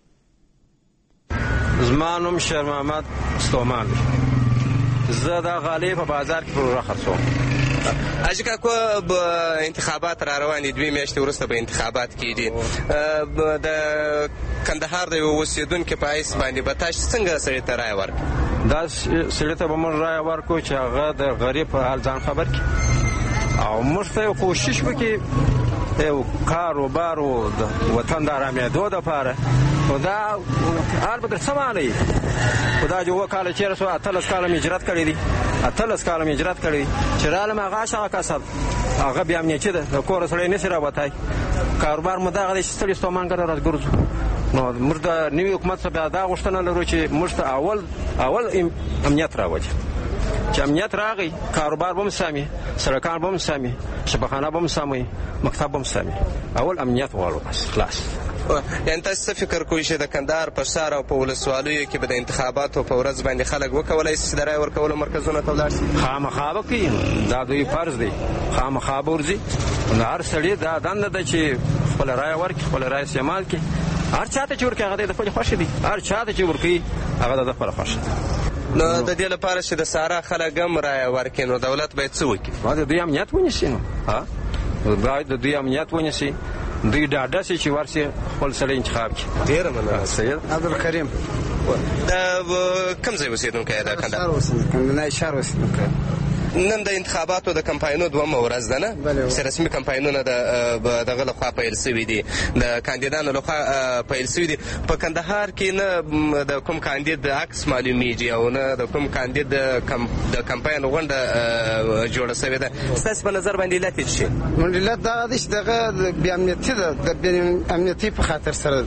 زما نوم شیر محمد ستومان دی. زه د غالۍ په بازار کې پروژه خرڅوم. حاجي کاکو به انتخابات را روان دي، دوی میاشتې وروسته به انتخابات کېږي. د کندهار د یو اوسېدونکي په حیث باندې به تاسو څنګه سړي ته رایه ورکړئ؟ دا سړي ته به موږ رایه ورکړو چې هغه د غریب په حال ځان خبر کړي او موږ ته یو کوشش وکړي یو کاروبار و د وطن د ارامېدو دپاره. خو دا حال به در څه معنی خو دا چې اووه کاله چېرې شو، اتلس کاله مې هجرت کړی دی اتلس کاله مې هجرت کړی دی چې رالم هغه هغه کسب هغه بیا امنیتي ده، د کوره سړی نشي راوتی. کاروبار مو دغه دی چې ستړي ستومان ګره راګرځو. نو موږ د نوي حکومت څخه بیا دا غوښتنه لرو چې موږ ته اول اول امنیت راولي. چې امنیت راغی کاروبار به هم سامي، سړکان به هم سامي، شفاخانه به هم سامي، مکتب به هم سامي. اول امنیت غواړو بس خلاص. یعنې تاسو څه فکر کوئ چې د کندهار په ښار او په ولسوالیو کې به د انتخاباتو په ورځ باندې خلک وکولی شي چې د رایې ورکولو مرکزونو ته ولاړ شي؟ خامخا به کوي، دا دوی فرض دی، خامخا به ورځي. نو هر سړي دا دنده ده چې خپله رایه ورکړي، خپله رایه استعمال کړي. هر چا ته چې ورکړي هغه د خپلې خوښې دي، هر چا ته چې ورکوي هغه د خپله خوښه ده. نو د دې لپاره چې د سارا خلک هم رایه ورکړي نو دولت باید څه وکړي؟ باید د دوی امنیت ونیسي. نو باید د دوی امنیت ونیسي، دوی ډاډه سي چې ورسي خپل سړی انتخاب کړي. ډېره مننه. سید عبدالکریم د کوم ځای اوسېدونکی یې؟ د کندهار کندهار ښار اوسېدونکی. نن د انتخاباتو د کمپاینونو دومه ورځ ده نه، چې رسمي کمپاینونه د دغه لخوا پیل شوي دي، د کاندیدانو لخوا پیل شوي دي. په کندهار کې نه د کوم کاندید عکس معلومیږي او نه د کوم کاندید د کمپاین غونډه جوړه شوې ده. ستاسو په نظر باندې علت څه شي؟ علت دغه دی چې دغه بې امنیتي ده، د بې امنیتي په خاطر سره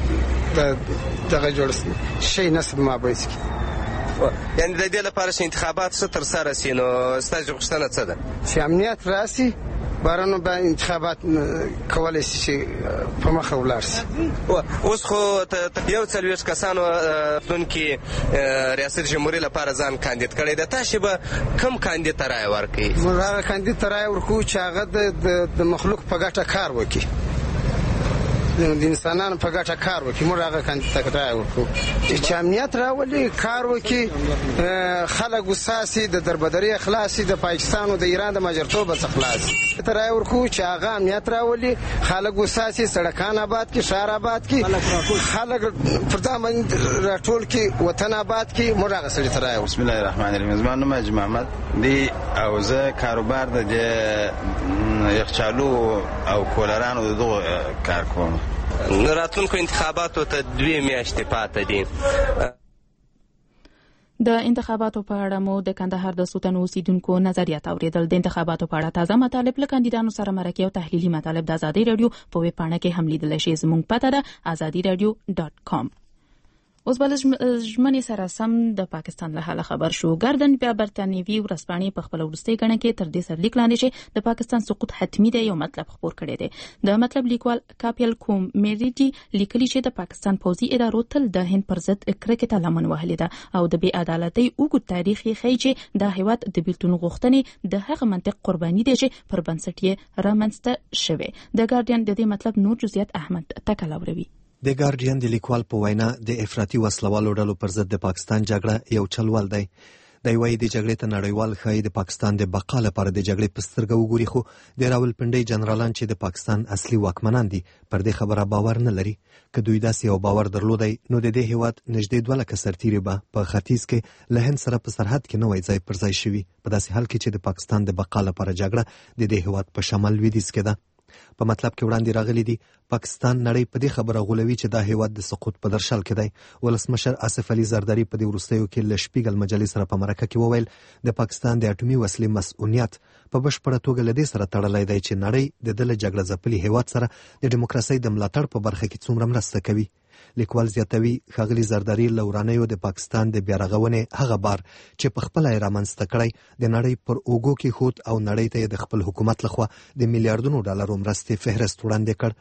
دغه جوړ شي نسب مابینځ کې. یعنې د دې لپاره چې انتخابات ښه ترسره شي نو ستاسو غوښتنه څه ده؟ چې امنیت راسي، بارانو به انتخابات کولی شي چې په مخه ولاړ شي. اوس خو یو څلوېښت کسانو راتلونکي ریاست جمهوري لپاره ځان کاندید کړی دی. تاسو به کوم کاندید ته رایه ورکړئ؟ موږ هغه کاندید ته رایه ورکوو چې هغه د مخلوق په ګټه کار وکړي، د انسانانو په ګټه کار وکړي. موږ هغه کاندید ته رایه ورکوو چې امنیت راولي، کار وکړي، خلک وساسي، د دربدرۍ خلاص شي، د پاکستان او د ایران د ماجرتوب څخه خلاص شي. ته رایه ورکوو چې هغه امنیت راولي، خلک وساسي، سړکان آباد کړي، ښار آباد کړي، خلک پر دا باندې راټول کړي، وطن آباد کړي. موږ هغه سړي ته رایه ورکوو. بسم الله الرحمن الرحیم. زما نوم حاجي محمد دی او زه کاروبار د یخچالو او کولرانو دغه کار کوم. راتلونکو انتخاباتو ته دوې میاشتې پاته دي. د انتخاباتو په اړه مو د کندهار د سوتن اوسیدونکو نظریات اوریدل. د انتخاباتو په اړه تازه مطالب له کاندیدانو سره مرکې او تحلیلي مطالب د ازادي رادیو په ویب پاڼه کې هم لیدلی شئ. زموږ پته ده ازادي رادیو ډاټ کام. اوس بل ژمنې سره سم د پاکستان له حاله خبر شو. ګاردن بیا برتانیوي ورځپاڼې په خپل وروستۍ ګڼه کې تر دې سرلیک لاندې چې د پاکستان سقوط حتمی دی یو مطلب خپور کړی دی. د مطلب لیکوال کاپیل کومیریټي لیکلي چې د پاکستان پوځي ادارو تل د هند پر ضد کرکې ته لمن وهلې ده او د بې عدالتۍ اوږد تاریخ یې ښیي چې دا هیواد د بیلتون غوښتنې د هغه منطق قرباني دی چې پر بنسټ یې رامنځته شوی. د ګارډین د دې مطلب نور جزئیات احمد تکلاوروي. د ګارډین د لیکوال په وینا د افراطي وسلوالو ډلو پر ضد د پاکستان جګړه یو چلول دی. د وایي د جګړې ته نړیوال ښایي د پاکستان د بقا لپاره د جګړې په سترګه وګوري، خو د راولپنډۍ جنرالان چې د پاکستان اصلي واکمنان دي پر دې خبره باور نه لري. که دوی داسې یو باور درلودی نو د دې هیواد نږدې دوه لکه سرتیري به په ختیځ کې له هند سره په سرحد کې نوی ځای پر ځای شوي، په داسې حال کې چې د پاکستان د بقا لپاره جګړه د دې هیواد په شمال لویدیځ کې ده. په مطلب کې وړاندې راغلي دي پاکستان نړۍ په دې خبره غولوي چې دا هیواد د سقوط په درشل کې دی. ولسمشر آصف علي زرداری په دې وروستیو کې له شپیګل مجلې سره په مرکه کې وویل د پاکستان د اټومي وسلې مسؤلیت په بشپړه توګه له دې سره تړلی دی چې نړۍ د دله جګړه ځپلي هیواد سره د ډیموکراسۍ د ملاتړ په برخه کې څومره مرسته کوي. لیکوال زیاتوي ښاغلي زرداری له ورانیو د پاکستان د بیارغونې هغه بار چې په خپله یې رامنځته کړی د نړۍ پر اوږو کې خود او نړۍ ته د خپل حکومت لخوا د میلیارډونو ډالرو مرستې فهرست وړاندې کړ.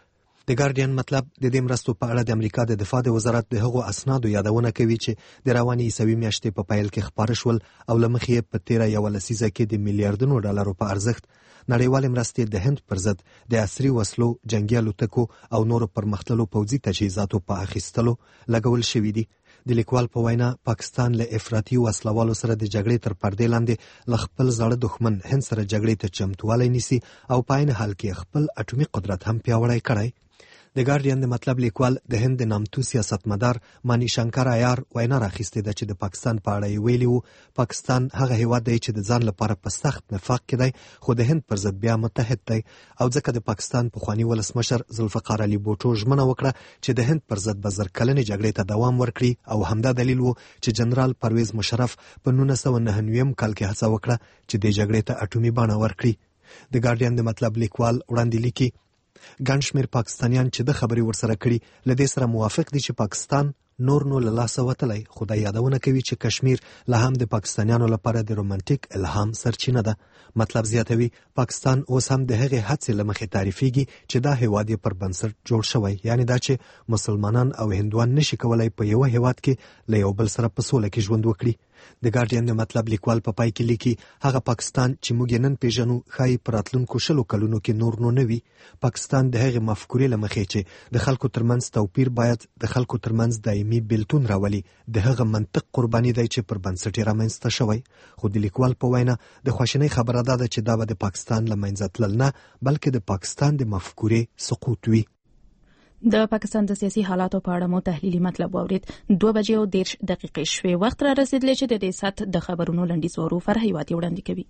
د ګارډین مطلب د دې مرستو په اړه د امریکا د دفاع د وزارت د هغو اسنادو یادونه کوي چې د رواني عیسوي میاشتې په پیل کې خپاره شول او له مخې په تیره یوه لسیزه کې د میلیارډونو ډالرو په ارزښت نړیوالې مرستې د هند پر ضد د عصري وسلو، جنګي الوتکو او نورو پرمختللو پوځي تجهیزاتو په اخیستلو لګول شوي دي. د لیکوال په وینا پاکستان له افراطي وسلوالو سره د جګړې تر پردې لاندې له خپل زاړه دښمن هند سره جګړې ته چمتوالی نیسي او په عین حال کې خپل اټومي قدرت هم پیاوړی کړی. د ګارډین د مطلب لیکوال د هند د نامتو سیاستمدار مانی شنکر ایار وینا راخیستې ده چې د پاکستان په اړه یې ویلي وو پاکستان هغه هیواد دی چې د ځان لپاره په سخت نفاق کې دی خو د هند پر ضد بیا متحد دی او ځکه د پاکستان پخواني ولسمشر ذوالفقار علي بوټو ژمنه وکړه چې د هند پر ضد به زر کلنې جګړې ته دوام ورکړي او همدا دلیل وو چې جنرال پرویز مشرف په نولس سوه نهه نوي کال کې هڅه وکړه چې د جګړې ته اټومي بڼه ورکړي. د ګارډین د مطلب لیکوال وړاندې لیکي ګڼ شمېر پاکستانیان چې د خبرې ورسره کړي له دې سره موافق دي چې پاکستان نور نو له لاسه وتلی خو دا یادونه کوي چې کشمیر لا هم د پاکستانیانو لپاره د رومانټیک الهام سرچینه ده. مطلب زیاتوي پاکستان اوس هم د هغې هڅې له مخې تعریفېږي چې دا هیواد یې پر بنسټ جوړ شوی، یعنی دا چې مسلمانان او هندوان نشي کولای په یوه هیواد کې له یو بل سره په سوله کې ژوند وکړي. د ګارډین د مطلب لیکوال په پای کې لیکي هغه پاکستان چې موږ نن پیژنو ښایي په راتلونکو شلو کلونو کې نور نو نه وي. پاکستان د هغې مفکورې له مخې چې د خلکو ترمنځ توپیر باید د خلکو ترمنځ دایمي بیلتون راولي د هغه منطق قرباني دی چې پر بنسټ یې رامنځته شوی. خو د لیکوال په وینا د خواشینۍ خبره دا ده چې دا به د پاکستان له منځه تلل نه بلکې د پاکستان د مفکورې سقوط وي. د پاکستان د سیاسي حالاتو په اړه مو تحلیلي مطلب واورید. دوه بجې او دېرش دقیقې شوې. وخت را رسیدلی چې د دې ساعت د خبرونو لنډیز وورو. فرح هیوادي وړاندې کوي.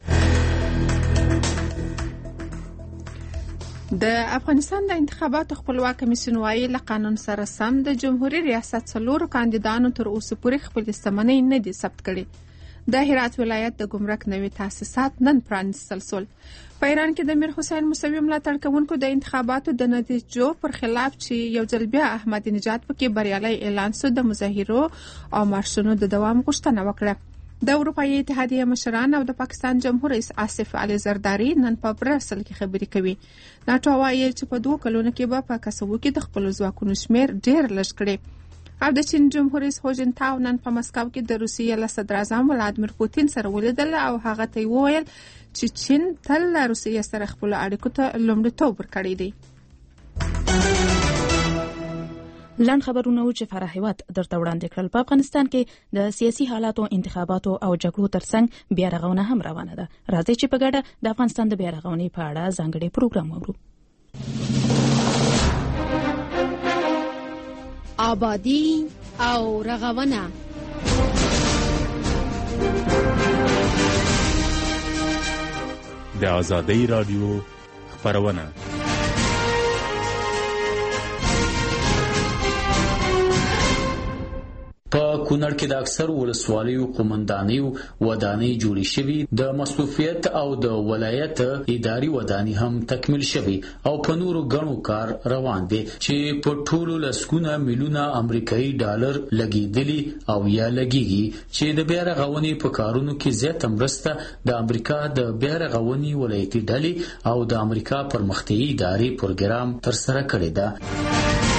د افغانستان د انتخاباتو خپلواک کمیسیون وايي له قانون سره سم د جمهوریت ریاست څلورو کاندیدانو تر اوسه پورې خپل استمنۍ نه دي ثبت کړي. د هرات ولایت د ګمرک نوي تاسیسات نن پرانیستل سول. په ایران کې د میر حسین موسوي ملاتړ کوونکو د انتخاباتو د نتیجو پر خلاف چې یو ځل بیا احمدي نژاد پکې بریالي اعلان شو د مظاهرو او مارشونو د دوام غوښتنه وکړه. د اروپایي اتحادیې مشران او د پاکستان جمهور رئیس آصف علي زرداری نن په برسل کې خبرې کوي. ناټو وايي چې په دوه کلونو کې به په کسبو کې د خپل ځواکونو شمیر ډېر لږ کړي. او د چین جمهور رئیس هو جنتاو نن په مسکو کې د روسیې له صدر اعظم ولادمیر پوتین سره ولیدل او هغه ته وویل چې چین تل له روسیې سره خپل اړیکو ته لومړیتوب ورکړی دی. لاند خبرونه و چې فرح هیواد درته وړاندې کړل. په افغانستان کې د سیاسي حالاتو، انتخاباتو او جګړو ترڅنګ بیا رغونه هم روانه ده. راځي چې په ګډه د افغانستان د بیا رغونې په اړه ځانګړی پروګرام وورو. آبادی او رغونه. د آزادۍ رادیو خپرونه. په کونړ کې د اکثر ولسوالیو قومندانیو ودانۍ جوړې شوي، د مصروفیت او د ولایت اداري ودانۍ هم تکمیل شوي او په نورو غنو کار روان دي چې په ټولو لسګونه میلیونه امریکایي ډالر لګیدلي او یا لګیږي چې د بیا رغونې په کارونو کې زیاته مرسته د امریکا د بیا رغونې ولایتي ډلې او د امریکا پرمختیایي ادارې پروګرام ترسره کړی ده.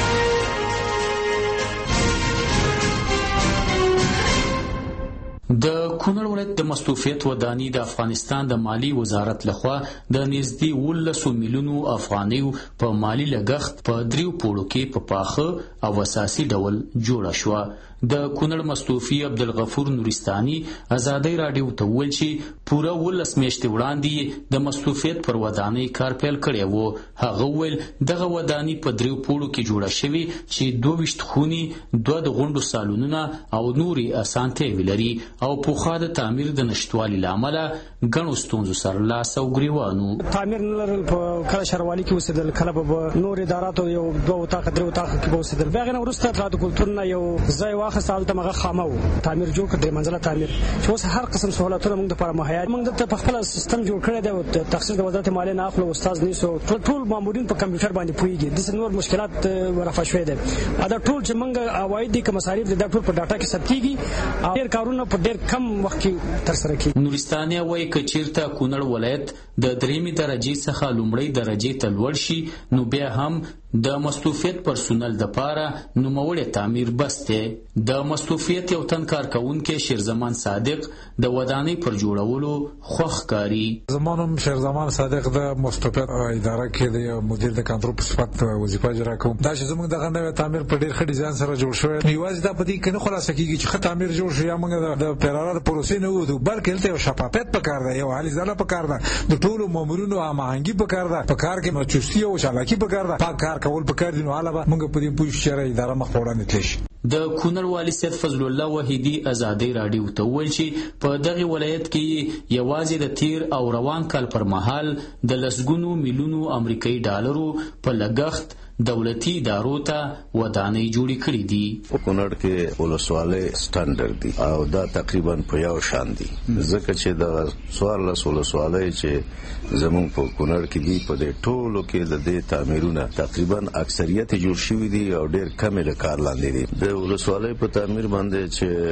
د کونړ ولایت د مصروفیت ودانۍ د افغانستان د مالی وزارت لخوا د نږدې ولسو میلیونو افغانیو په مالی لګښت په دریو پوړو کې په پاخه او اساسي ډول جوړه شوه. د کونړ مصروفي عبدالغفور نورستاني ازادۍ راډیو ته وویل چې پوره ولس میاشتې وړاندې د مصروفیت پر ودانۍ کار پیل کړی و. هغه وویل دغه ودانۍ په دریو پوړو کې جوړه شوې چې دوه ویشت خونې، دوه د غونډو سالونونه او نورې اسانتیاوې لري او پوخا د تعمیر د نشتوالي له امله ګڼو ستونزو سره لاس او ګریوانو. تعمیر نه لرل، په کله شهروالي کې اوسېدل، کله به نور اداراتو یو دوه اتاقه درې اتاقه کې به اوسېدل. بیا هغې نه وروسته د کلتور نه یو ځای واخیست، هلته مغه خامه و، تعمیر جوړ کړ، درې منزله تعمیر چې اوس هر قسم سهولتونه موږ دپاره مهیا دي. موږ دلته په خپله سیستم جوړ کړی دی او تخصیص د وزارت مالیې نه اخلو، استاز نیسو، ټول مامورین په کمپیوټر باندې پوهېږي، داسې نور مشکلات رفع شوی دی. دا ټول چې موږ عواید دي که مصارف دي دا ټول په ډاټا کې ثبت کېږي او ډېر کارونه په ډېر کم وخت کې ترسره کېږي. نورستاني وایي که چېرته کونړ ولایت د درېیمې درجې څخه لومړۍ درجې ته لوړ شي نو بیا هم د مستوفیت پرسونل د پاره نوموړی تعمیر بس دی. د مستوفیت یو تن کارکونکي شیرزمان صادق د ودانۍ پر جوړولو خوښ کاری. زمانم شیرزمان صادق د مستوفیت اداره کې د مدیر د کنټرول په صفت وظیفه اجرا کوم. دا چې زموږ دغه نوې تعمیر په ډیر ښه ډیزاین سره جوړ شوی. یوازې دا په دې کې نه خلاصه کیږي چې ښه تعمیر جوړ شي یا موږ د پیرارا پروسې نه وو، بلکې هلته یو شفافیت پکار دی، یو حالي ځاله پکار ده، د ټولو مامورینو هماهنګي پکار ده، په کار کې چستي او چالاکي پکار ده، پاک کار کول پکار دي. نو علاوه موږ په دې پوه شو چې اداره مخ په وړاندې تللی شي. د کونړ والي سید فضل الله وحیدی ازادي راډیو ته وویل چې په دغه ولایت کې یوازې د تیر او روان کال پر مهال د لسګونو میلیونو امریکایي ډالرو په لګښت دولتي ادارو ته ودانۍ جوړې کړې دي. په کونړ کې ولسوالۍ سټانډرډ دي او دا تقریبا په یو شان دي، ځکه چې د څوارلس ولسوالۍ چې زموږ په کونړ کې دي په دې ټولو کې د دې تعمیرونه تقریبا اکثریت جوړ شوي دي او ډېر کم یې د کار لاندې دي. د ولسوالۍ په تعمیر باندې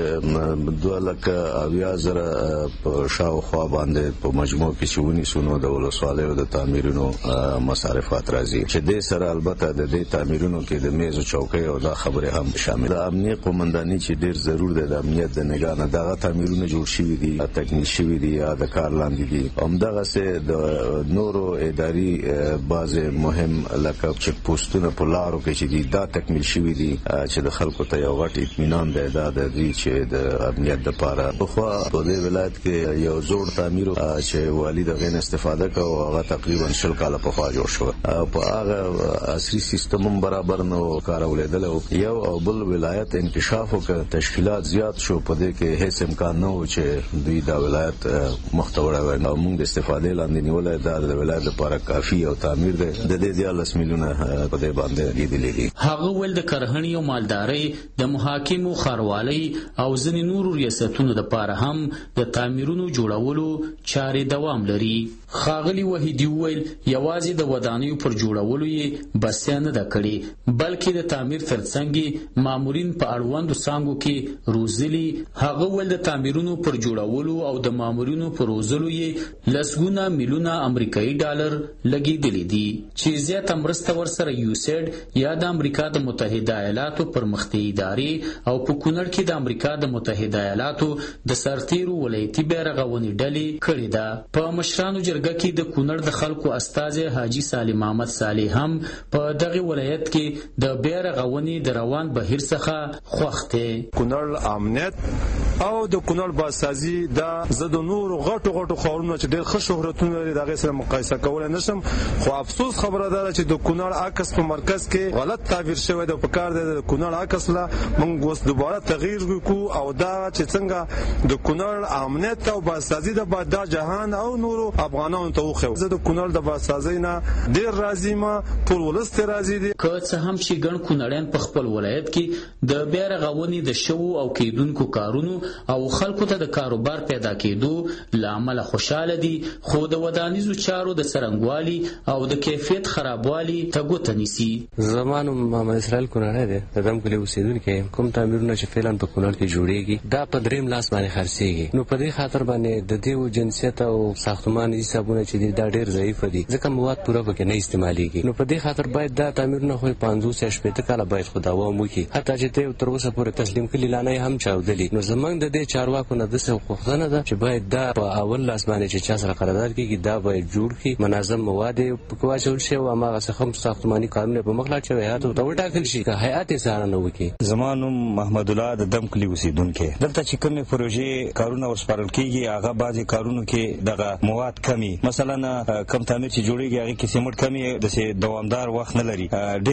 چې دوه لکه اویا زره په شاوخوا باندې په مجموع کې چې ونیسو نو د ولسوالیو د تعمیرونو مصارفات راځي، چې دې سره البته د دې تعمیرونو کې د میز او چوکۍ او دا خبره هم شامل. د امنیت قومنداني چې ډیر ضرور ده، د امنیت د نگاه نه دغه تعمیرونه جوړ شوي دي، تکنیک شوي دي یا د کار لاندې دي. همدغه سه د نورو اداري بعض مهم لکه چک پوسټونه په لارو کې چې دي دا تکمیل شوي دي، چې د خلکو ته یو غټ اطمینان دی دا د دې چې د امنیت لپاره. خو په دې ولایت کې یو زوړ تعمیر چې والي د غین استفاده کوي هغه تقریبا شل کاله په خوا جوړ شو. په هغه عصري سیستم برابر نو کارولیدل او یو او بل ولایت انکشاف او تشکیلات زیات شو. په دې کې هیڅ امکان نه و چې دوی دا ولایت مختوره وي. نو موږ د استفادې لاندې نیولای دا د ولایت لپاره کافي او تعمیر دی. د دې دیارلس میلیونه په دې باندې لیدلې دي. هغه ول د کرهڼې او مالدارۍ د محاکمو خاروالۍ او ځینې نورو ریاستونو لپاره هم د تعمیرونو جوړولو چارې دوام لري. خاغلی وحیدی ویل یوازې د ودانیو پر جوړولو یې بسیا نه ده کړې، بلکې د تعمیر ترڅنګ مامورین په اړوندو څانګو کې روزلي. هغه ول د تعمیرونو پر جوړولو او د مامورینو پر روزلو یې لسګونه میلیونه امریکایي ډالر لګېدلي دي، چې زیاته مرسته ورسره یوسیډ یا د امریکا د متحده ایالاتو پرمختیایي ادارې او په کونړ کې د امریکا د متحده ایالاتو د سرتیرو ولایتي بیارغونې ډلې کړې ده. په مشرانو جرګه کې د کونړ د خلکو استازی حاجي سالم محمد صالح هم په دغه ولایت کې د بیارغونې د روان بهیر څخه خوښ دی. کونړ امنیت او د کونړ بازسازي دا زه د نورو غټو غټو ښارونو چې ډېر ښه شهرتونه لري د هغې سره مقایسه کولی نه شم، خو افسوس خبره ده چې د کونړ عکس په مرکز کې غلط تعبیر شوی دی. په کار دی د کونړ عکس له موږ اوس دوباره تغییر وکړو او دا چې څنګه د کونړ امنیت او بازسازي د بعد دا جهان او نورو افغانانو ته وښیو. زه د کونړ د بازسازۍ نه ډېر راضي یم، ټول ولس ته راضي دي. که څه هم چې ګڼ کونړیان په خپل ولایت کې د بیارغونې د شوو او کیدونکو کارونو او خلکو ته د کاروبار پیدا کېدو له امله خوشحاله دي، خو د ودانیزو چارو د څرنګوالي او د کیفیت خرابوالي ته ګوته نیسي. زما نوم محمد اسرائیل کونړی دی، د دم کلي اوسېدونکی یم. کوم تعمیرونه چې فعلا په کونړ کې جوړېږي دا په دریم لاس باندې خرڅېږي، نو په دې خاطر باندې د دې جنسیت او ساختمان حسابونه چې دي دا ډېر ضعیفه دي، ځکه مواد پوره پکې نه استعمالېږي. نو په دې خاطر باید دا تعمیرونه خو پنځوس یا شپېته کاله باید خو دوام وکړي، حتی چې ته تر اوسه پورې تسلیم کړي لانې هم چاودلي. نو زمونږ د دې چارواکو نه داسې غوښتنه ده چې باید دا په اول لاس باندې چې چا سره قرارداد کېږي دا باید جوړ کړي، منظم مواد یې پکې واچول شي او هماغسې هم ساختماني کارونه په مخ لاړ شي، هیات ورته وټاکل شي که هیات یې څارنه وکړي. زما نوم محمد الله د دم کلي اوسېدونکی. دلته چې کومې پروژې کارونه ورسپارل کېږي هغه بعضې کارونو کې دغه مواد کمي، مثلا کم تعمیر چې جوړېږي هغې کې سیمټ کمي، داسې دوامدار وخت نه لري.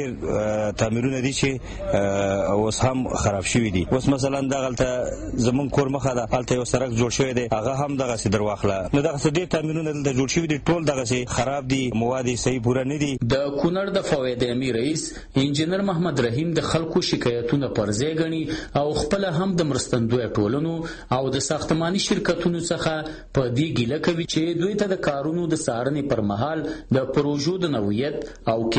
ډېر تعمیرونه دي چې اوس هم خراب شوي دي. اوس مثلا دغلته زمونږ کور مخه ده، هلته یو سړک جوړ شوی دی، هغه هم دغسې در واخله. نو دغسې ډېر تعمیرونه دلته جوړ شوي دي، ټول دغسې خراب دي، مواد یې صحیح پوره نه دي. د کونړ د فواید امي رئیس انجینر محمد رحیم د خلکو شکایتونه پر ځای ګڼي او خپله هم د مرستندویه ټولنو او د ساختماني شرکتونو څخه په دې ګیله کوي چې دوی ته د کارونو د څارنې پر مهال د پروژو د نوعیت او کیفیت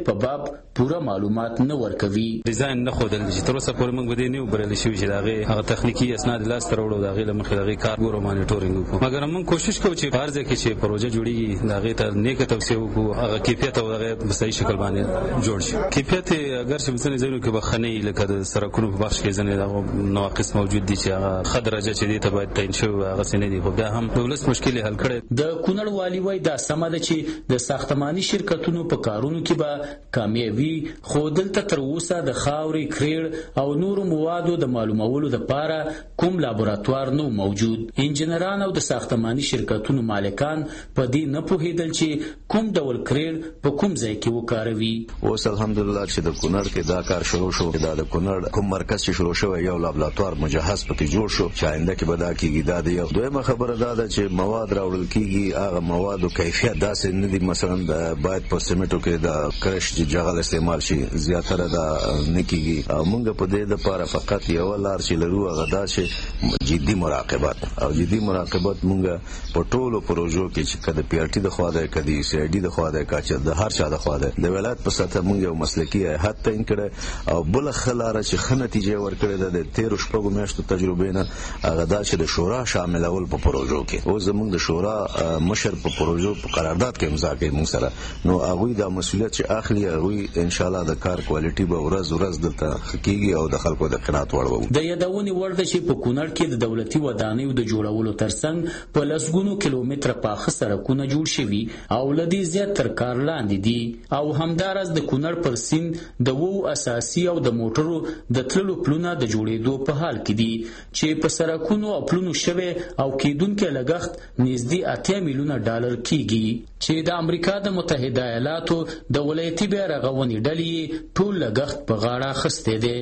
په باب پوره معلومات نه ورکوي. ډیزاین نه خودل چې تر اوسه پورې موږ به نه وبرل شو چې داغه هغه تخنیکی اسناد لاس تر وړو داغه لمخې داغه کار ګورو مانیټورینګ وکړو، مګر موږ کوشش کوو چې فرض کې چې پروژه جوړیږي داغه ته نیک توسعه وکړو، هغه کیفیت او هغه په صحیح شکل باندې جوړ شي. کیفیت اگر چې مثلا زینو کې بخنی لکه د سرکونو په بخش کې ځنه دغه نواقص موجود دي چې هغه خدرجه چې دي ته باید تعین شو هغه سینې دي، خو بیا هم دولت مشکل حل کړي. د کونړ والی وای دا سمه ده چې د ساختماني شرکتونو په کارونو کې به کامیابی، خو دلته تر اوسه د خاورې کریړ او نورو موادو د معلومولو لپاره کوم لابراتوار نو موجود. انجنیران او د ساختماني شرکتونو مالکان په دې نه پوهیدل چې کوم ډول کریړ په کوم ځای کې وکاروي. اوس الحمدلله چې د کونړ کې دا کار شروع شو، دا د کونړ کوم مرکز چې شروع شو یو لابراتوار مجهز پکې جوړ شو چې آینده کې به دا کېږي. دا د یو دویمه خبره دا ده چې مواد راوړل کېږي، هغه موادو کیفیت داسې نه دي، مثلا باید په سیمټو کې د کرش جغل استعمال شي، زیاتره دا نه کېږي. او موږ په دې لپاره فقط یو لار چې لرو هغه دا چې جدي مراقبت او جدي مراقبت موږ په ټولو پروژو کې چې کده پی ار ټي د خوا ده، کده سی آی ډي د خوا ده، کاچ د هر چا د خوا ده، د ولایت په سطح موږ یو مسلکی هیئت تعین کړه او بل خلاره چې ښه نتیجه ورکړې ده د تیرو شپږو میاشتو تجربې نه هغه دا چې د شورا شاملول په پروژو کې. او زموږ د شورا مشر په پروژو په قرارداد کې امضا کوي موږ سره، نو هغوی دا مسؤلیت چې اخلي هغوی ان شاء الله د کار کوالټي به ورځ ورځ دلته کېږي او د خلکو د قناعت وړ وو. د یادونې وړ ده چې په کونړ کې د دولتي ودانیو د جوړولو ترڅنګ په لسګونو کیلومتره پاخه سړکونه جوړ شوي او لدی زیات تر کار لاندې دي. او همدارس د کونړ پر سیند د وو اساسي او د موټرو د تللو پلونه د جوړېدو په حال کې دي چې په سړکونو او پلونو شوي او کېدونکي لګښت نږدې اتیا میلیونه ډالر کېږي چې د امریکا د متحده ایالاتو د ولایتي بیا رغونې ډلې ټول لګښت په غاړه اخیستی دی.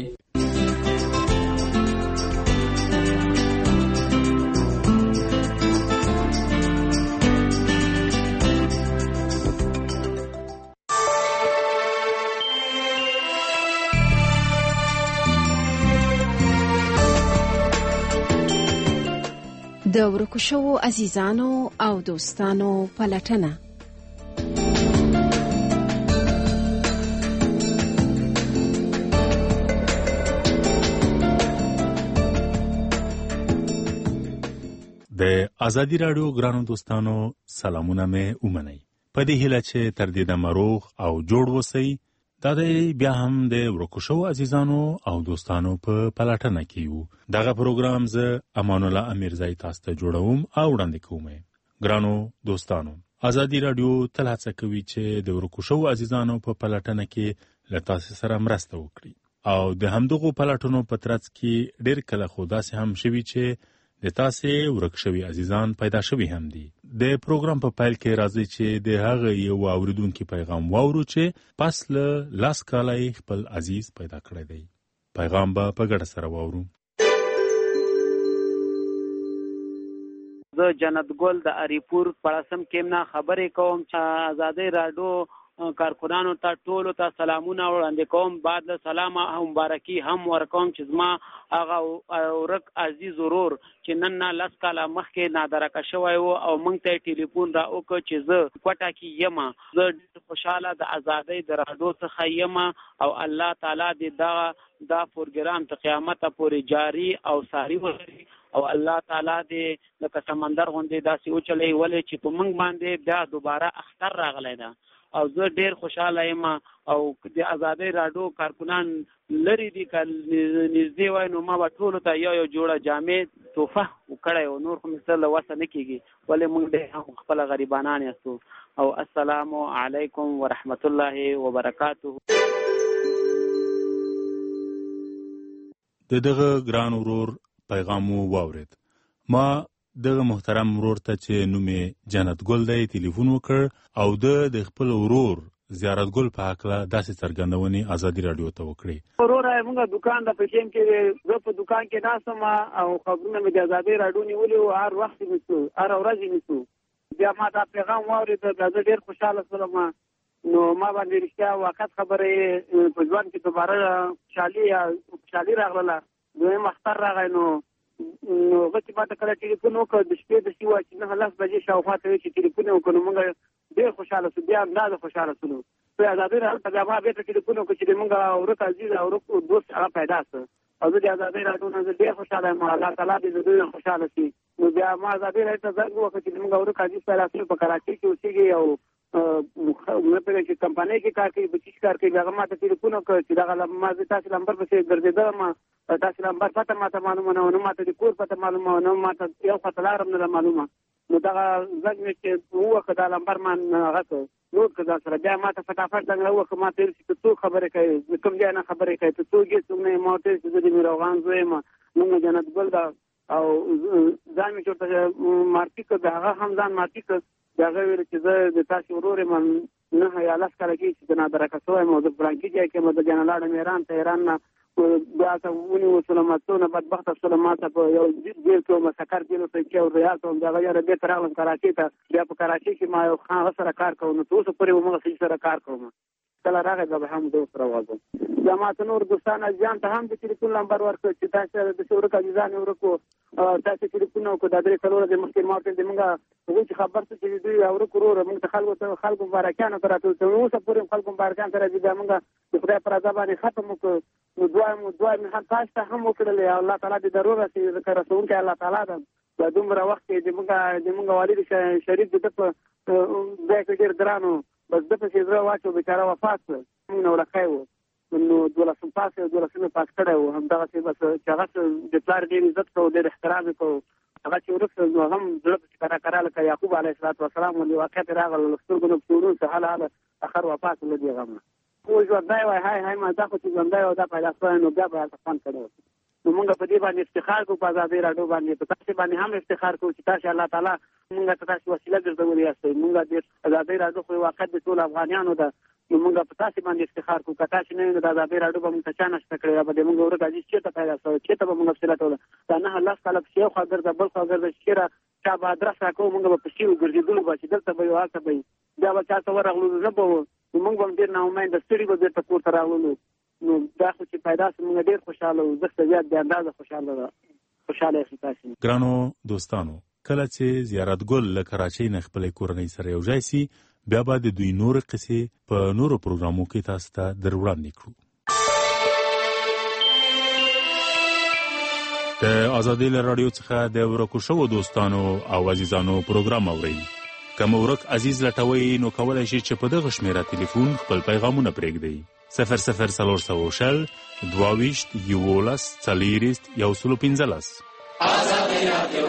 د ورکو شوو عزیزانو او دوستانو پلټنه. د ازادي رادیو ګرانو دوستانو سلامونه مې ومنئ. په دې هیله چې تر دې دمه روغ او جوړ اوسئ. دا دی بیا هم د ورکو شوو عزیزانو او دوستانو په پلټنه کې یو. دغه پروګرام زه امان الله امیرزای تاسو ته جوړوم او وړاندې کوم. ګرانو دوستانو، ازادي رادیو تل هڅه کوي چې د ورکو شوو عزیزانو په پلټنه کې له تاسو سره مرسته وکړي او د همدغو پلټنو په ترڅ کې ډېر کله خو داسې هم شوي چې د تاسې ورک شوي عزیزان پیدا شوي هم دي. د پروګرام په پیل کې راځي چې د هغه یو اوریدونکي پیغام واورو چې پس له لاس کاله خپل عزیز پیدا کړی دی. پیغام به په ګډه سره واورو. زه جنت ګل د اریپور پړسم کېمنا خبرې کوم چې ازادي رادیو کارکونانو ته ټولو ته سلامونه وړاندې کوم. بعد له سلام او مبارکي هم ورکوم چې زما هغه ورک عزیز ورور چې نن نه لس کاله مخکې نادرکه شوی و او موږ ته ټلیفون را وکړ چې زه کوټه کې یم. زه ډېر خوشحاله د ازادۍ د رادیو څخه یم او الله تعالی دې دا دا پروګرام ته قیامت پورې جاری او ساری وکړي او الله تعالی دې لکه سمندر غوندې داسې وچلوي ولې چې په موږ باندې بیا دوباره اختر راغلی ده او زه ډېر خوشحاله یم او د ازادۍ راډیو کارکنان لري دي که نږدې وای نو ما به ټولو ته یو یو جوړه جامې تحفه وکړی او نور خو مې سره له وسه نه کېږي ولې موږ ډېر هم خپله غریبانان یاستو. او السلام علیکم ورحمت الله وبرکاته. د دغه ګران ورور پیغام واورید. ما دغه محترم ورور ته چې نوم یې جنت ګل دی ټلیفون وکړ او د د خپل ورور زیارت ګل په هکله داسې څرګندونې ازادي رادیو ته وکړې. وروره موږ دکان د پښین کې زه په دکان کې ناستم او خبرونه مې د ازادي رادیو نیولي وو، هر وخت مې څو هر ورځ مې څو بیا ما دا پیغام واورېد. زه ډېر خوشحاله شولم نو ما باندې رښتیا وخت خبرې په ژوند کې دوباره خوشحالي خوشحالي راغله. دویم اختر راغی نو نو هغه چې ماته کله ټلیفون وکړ د شپې د سیوا چې نه لس بجې شاوخوا ته چې ټلیفون وکړ نو موږ ډېر خوشحاله شو بیا اندازه خوشحاله شولو په ازادۍ راډیو ته ما بېرته ټلیفون وکړ چې موږ ورک عزیز او ورک دوست هغه پیدا شو او زه د ازادۍ راډیو نه ډېر خوشحاله یم الله تعالی دې د دوی خوشحاله شي نو بیا ما ازادۍ راډیو ته زنګ وکړ چې موږ ورک عزیز پیدا شو په کراچۍ کې اوسېږي او مې په چې کمپنۍ کې کار کوي بچی کار کوي هغه ما ته ټلیفون وکړ چې دغه ما زه تاسو نمبر پسې ګرځېدم تاسو نمبر پته ما ته معلومه نه ما ته د کور پته معلومه نه ما ته یو خطر لارم نه معلومه نو دغه زنګ مې چې وکړ دا نمبر ما هغه ته نوٹ کړ سره بیا ما ته فټافټ څنګه وکړ ما ته چې څو خبرې کوي کوم ځای نه خبرې کوي ته څو کې څنګه ما ته چې د میروغان زوی ما نو جنت ګل دا او ځان مې چورته مارتي کړ هغه هم ځان مارتي کړ دغه ویل چې زه د تاسو ورور من نه یا لاس کړه کې چې نه درکه سوې مو د برانکی ځای کې مو د جنلاړ میران ته ایران نه بیا ته ونی وسلماتونه بدبخت سلامات په یو ډیر کې مسکر کېلو ته کې او ریاض هم دغه یاره به ترغلم کراچي ته بیا په کراچي کې ما یو خان سره کار کوم نو تاسو پرې موږ سره کار کوم کله راغی به هم دوست راوځم جماعت نور دوستانه ځان ته هم د ټلیفون نمبر ورکړ چې تاسو د شورک عزیزان ورکو تاسو ټلیفون کو د درې کلو د مخکې مارته د موږ هغه چې خبر څه چې دوی ورکو ورو موږ ته خلکو ته خلکو مبارکانه تراته ته اوس پورې خلکو مبارکان تر دې موږ د خدای پر عذاب باندې ختم وکړو نو دوه مو دوه مې هم تاسو ته هم وکړل الله تعالی دې ضرورت دې ذکر رسول کې الله تعالی دا د دومره وخت د موږ د موږ والد شریف د په ځای کې ډیر درانو بس د په شیزره واچو بیچاره وفات موږ نو راخایو نو دولسم پاس دولسم پاس کړو هم دغه څه بس چې هغه د پلار ډیر عزت کو ډیر احترام کو هغه چې ورسره نو هم ضرورت چې کرا کرا لکه یعقوب علیه السلام ولې واقع راغله لسترګو نو پورون څه حال حال اخر وفات لدی غم او ژوندای وای هاي هاي ما دا خو چې ژوندای او دا پیدا شوی نو بیا به تاسو کړو نو موږ په دې باندې افتخار کوو په ازادۍ راډیو باندې په تاسو باندې هم افتخار کوو چې تاسو الله تعالی موږ ته تاسو وسیله ګرځولې یاست موږ د ازادۍ راډیو خو واقع د ټول افغانانو ده نو موږ په تاسو باندې افتخار کوو که تاسو نه د ازادۍ راډیو به موږ ته نشته کړی به موږ ورته عزیز چې ته پیدا شو چې ته به موږ وسیله ټول دا نه الله تعالی چې خو اگر د بل خو اگر د شیره چا به ادرس راکو موږ به په شیو ګرځېدل به چې دلته به یو هڅه به دا به تاسو ورغلو زه به موږ هم ډیر نه امید ستړي به بیرته کور ته راغلو نو دا خو چې پیدا شو موږ ډیر خوشاله وو زه زیات د اندازه خوشاله خوشاله احساس ګرانو دوستانو کله چې زیارت ګل له کراچۍ نه خپل کورنۍ سره یو ځای سي بیا به د دوی نور قصې په نورو پروګرامو کې تاسو ته در وړاندې کړو د ازادي رادیو څخه د ورکو شو دوستانو او عزیزانو پروګرام اورئ کوم ورک عزیز لټوي نو کولای شي چې په دغه شمیره ټلیفون خپل پیغامونه پرېږدي صفر صفر څلور سوه شل دوه ویشت یولس څلېرویشت یو سل پنځلس ازادي رادیو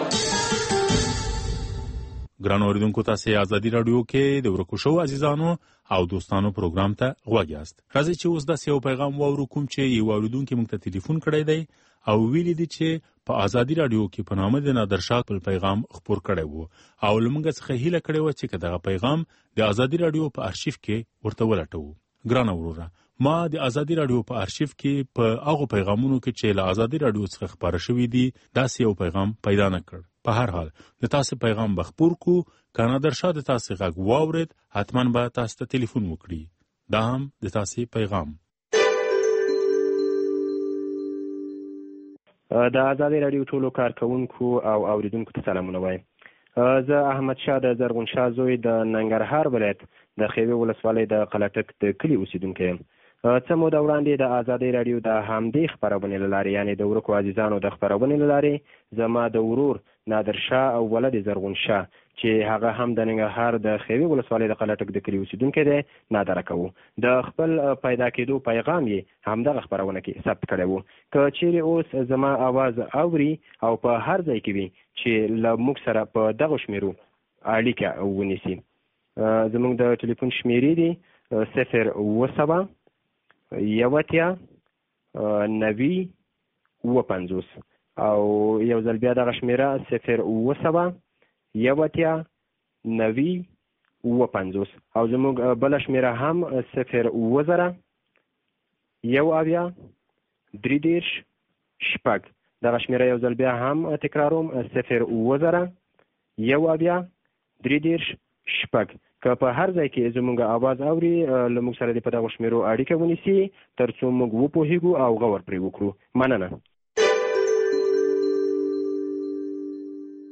ګرانو اوریدونکو تاسو ازادي رادیو کې د ورکو شو عزیزانو او دوستانو پروګرام ته غوږ یاست راځي چې اوس د یو پیغام واورو کوم چې یو اوریدونکو موږ ته ټلیفون کړی دی او ویلي دي چې په ازادي رادیو کې په نامه د نادر شاه په پیغام خبر کړی وو او لمونږ څخه هیله کړې و چې دغه پیغام د ازادي رادیو په ارشیف کې ورته ولټوو ګران اوروره ما د ازادي رادیو په ارشیف کې په هغه پیغامونو کې چې له ازادي رادیو څخه خبر شوی دي داسې یو پیغام پیدا نه کړ په هر حال د تاسو پیغام بخپور کو کانه در شاه د تاسو غږ واورید حتما به تاسو ته ټلیفون وکړي دا هم د تاسو پیغام د ازادي رادیو ټولو کارکونکو او اوریدونکو ته سلامونه وایم زه احمد شاه د زرغون شاه زوی د ننګرهار ولایت د خیوي ولسوالۍ د قلټک د کلي اوسیدونکی یم څه موده وړاندې د ازادي رادیو د همدې خپرونې له لارې یعنې د ورکو عزیزانو د خپرونې له لارې زما د ورور نادر شاه او ولد زرغون شاه چې هغه هم د ننګرهار د خیوي ولسوالۍ د قلټک د کلي اوسیدونکی دی نادره کوو د خپل پیدا کېدو پیغام یې همدغه خپرونه کې ثبت کړی و که چیرې اوس زما اواز اوري او په هر ځای کې وي چې له موږ سره په دغه شمیرو اړیکه ونیسي زموږ د ټلیفون شمیرې دي صفر اوه سوه یو اتیا نوي اوه پنځوس او یو ځل بیا دغه شمیره صفر اوه سوه یو اتیا نوي اوه پنځوس او زموږ بله شمیره هم صفر اوه زره یو اویا درې دېرش شپږ دغه شمیره یو ځل بیا هم تکراروم صفر اوه زره یو اویا درې دېرش شپږ که په هر ځای کې زموږ اواز اوري له موږ سره دې په دغو شمیرو اړیکه ونیسي تر څو موږ وپوهېږو او غور پرې وکړو مننه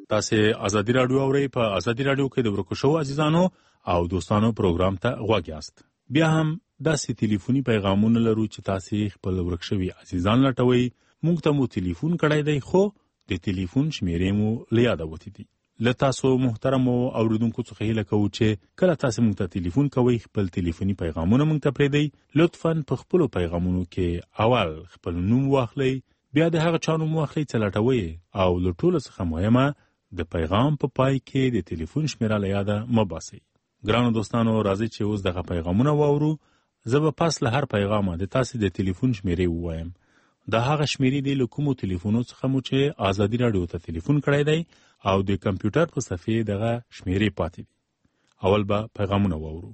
تاسو ازادي رادیو اورئ. په ازادي رادیو کې د ورکو شو عزیزانو او دوستانو پروګرام ته غوږ یاست. بیا هم داسې ټلیفوني پیغامونه لرو چې تاسو خپل ورکشوي عزیزان لټوي. موږ ته مو ټلیفون کړای دی خو د ټلیفون شمیرې مو لیاد وتی دي. له تاسو محترم اوریدونکو څخه هیله کوو چې کله تاسو موږ ته ټلیفون کوئ خپل ټلیفوني پیغامونه موږ ته پرېږدئ. لطفاً په خپلو پیغامونو کې اول خپل نوم واخلئ، بیا د هغه چا نوم واخلئ چې لټوئ او له ټولو څخه مهمه د پیغام په پای کې د ټلیفون شمیره له یاده مه باسئ. ګرانو دوستانو راځئ چې اوس دغه پیغامونه واورو. زه به پس له هر پیغامه د تاسو د ټلیفون شمیرې ووایم. دا هغه شمیرې دي له کومو ټلیفونو څخه مو چې ازادي رادیو ته ټلیفون کړی دی او د کمپیوټر په صفحې دغه شمیرې پاتې دي. اول به پیغامونه واورو.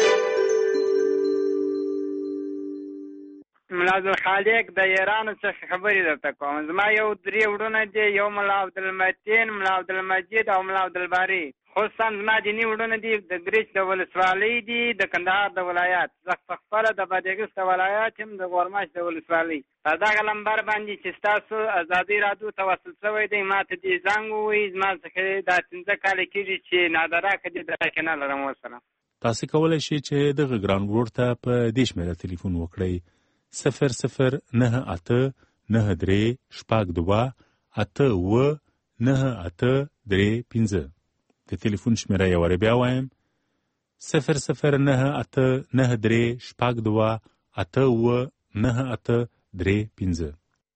ملا عبدالخالق د ایران څخه خبرې درته کوم. زما یو درې وروڼه دي، یو ملا عبدالمتین، ملا عبدالمجید او ملا عبدالباري. خصوصا زما دیني وروڼه دي د ګریچ د ولسوالۍ دي، د کندهار د ولایت، زه خپله د بادغیس د ولایت یم، د غورماش د ولسوالۍ. په دغه لمبر باندې چې ستاسو ازادي رادیو ته وصل شوی دی ما ته دې زنګ ووایي. زما څخه دا پنځه کاله کېږي چې نادره که دې درکې نه لرم ورسره. تاسو کولی شئ چې دغه ګران ورور ته په دې شمېره تلیفون وکړئ: صفر صفر نهه اته نهه درې شپږ دوه اته اوه نهه اته درې پنځه. د تلیفون شمېره یې وارې بیا وایم: صفر صفر نهه اته نهه درې شپږ دوه اته اوه نهه اته درې پنځه.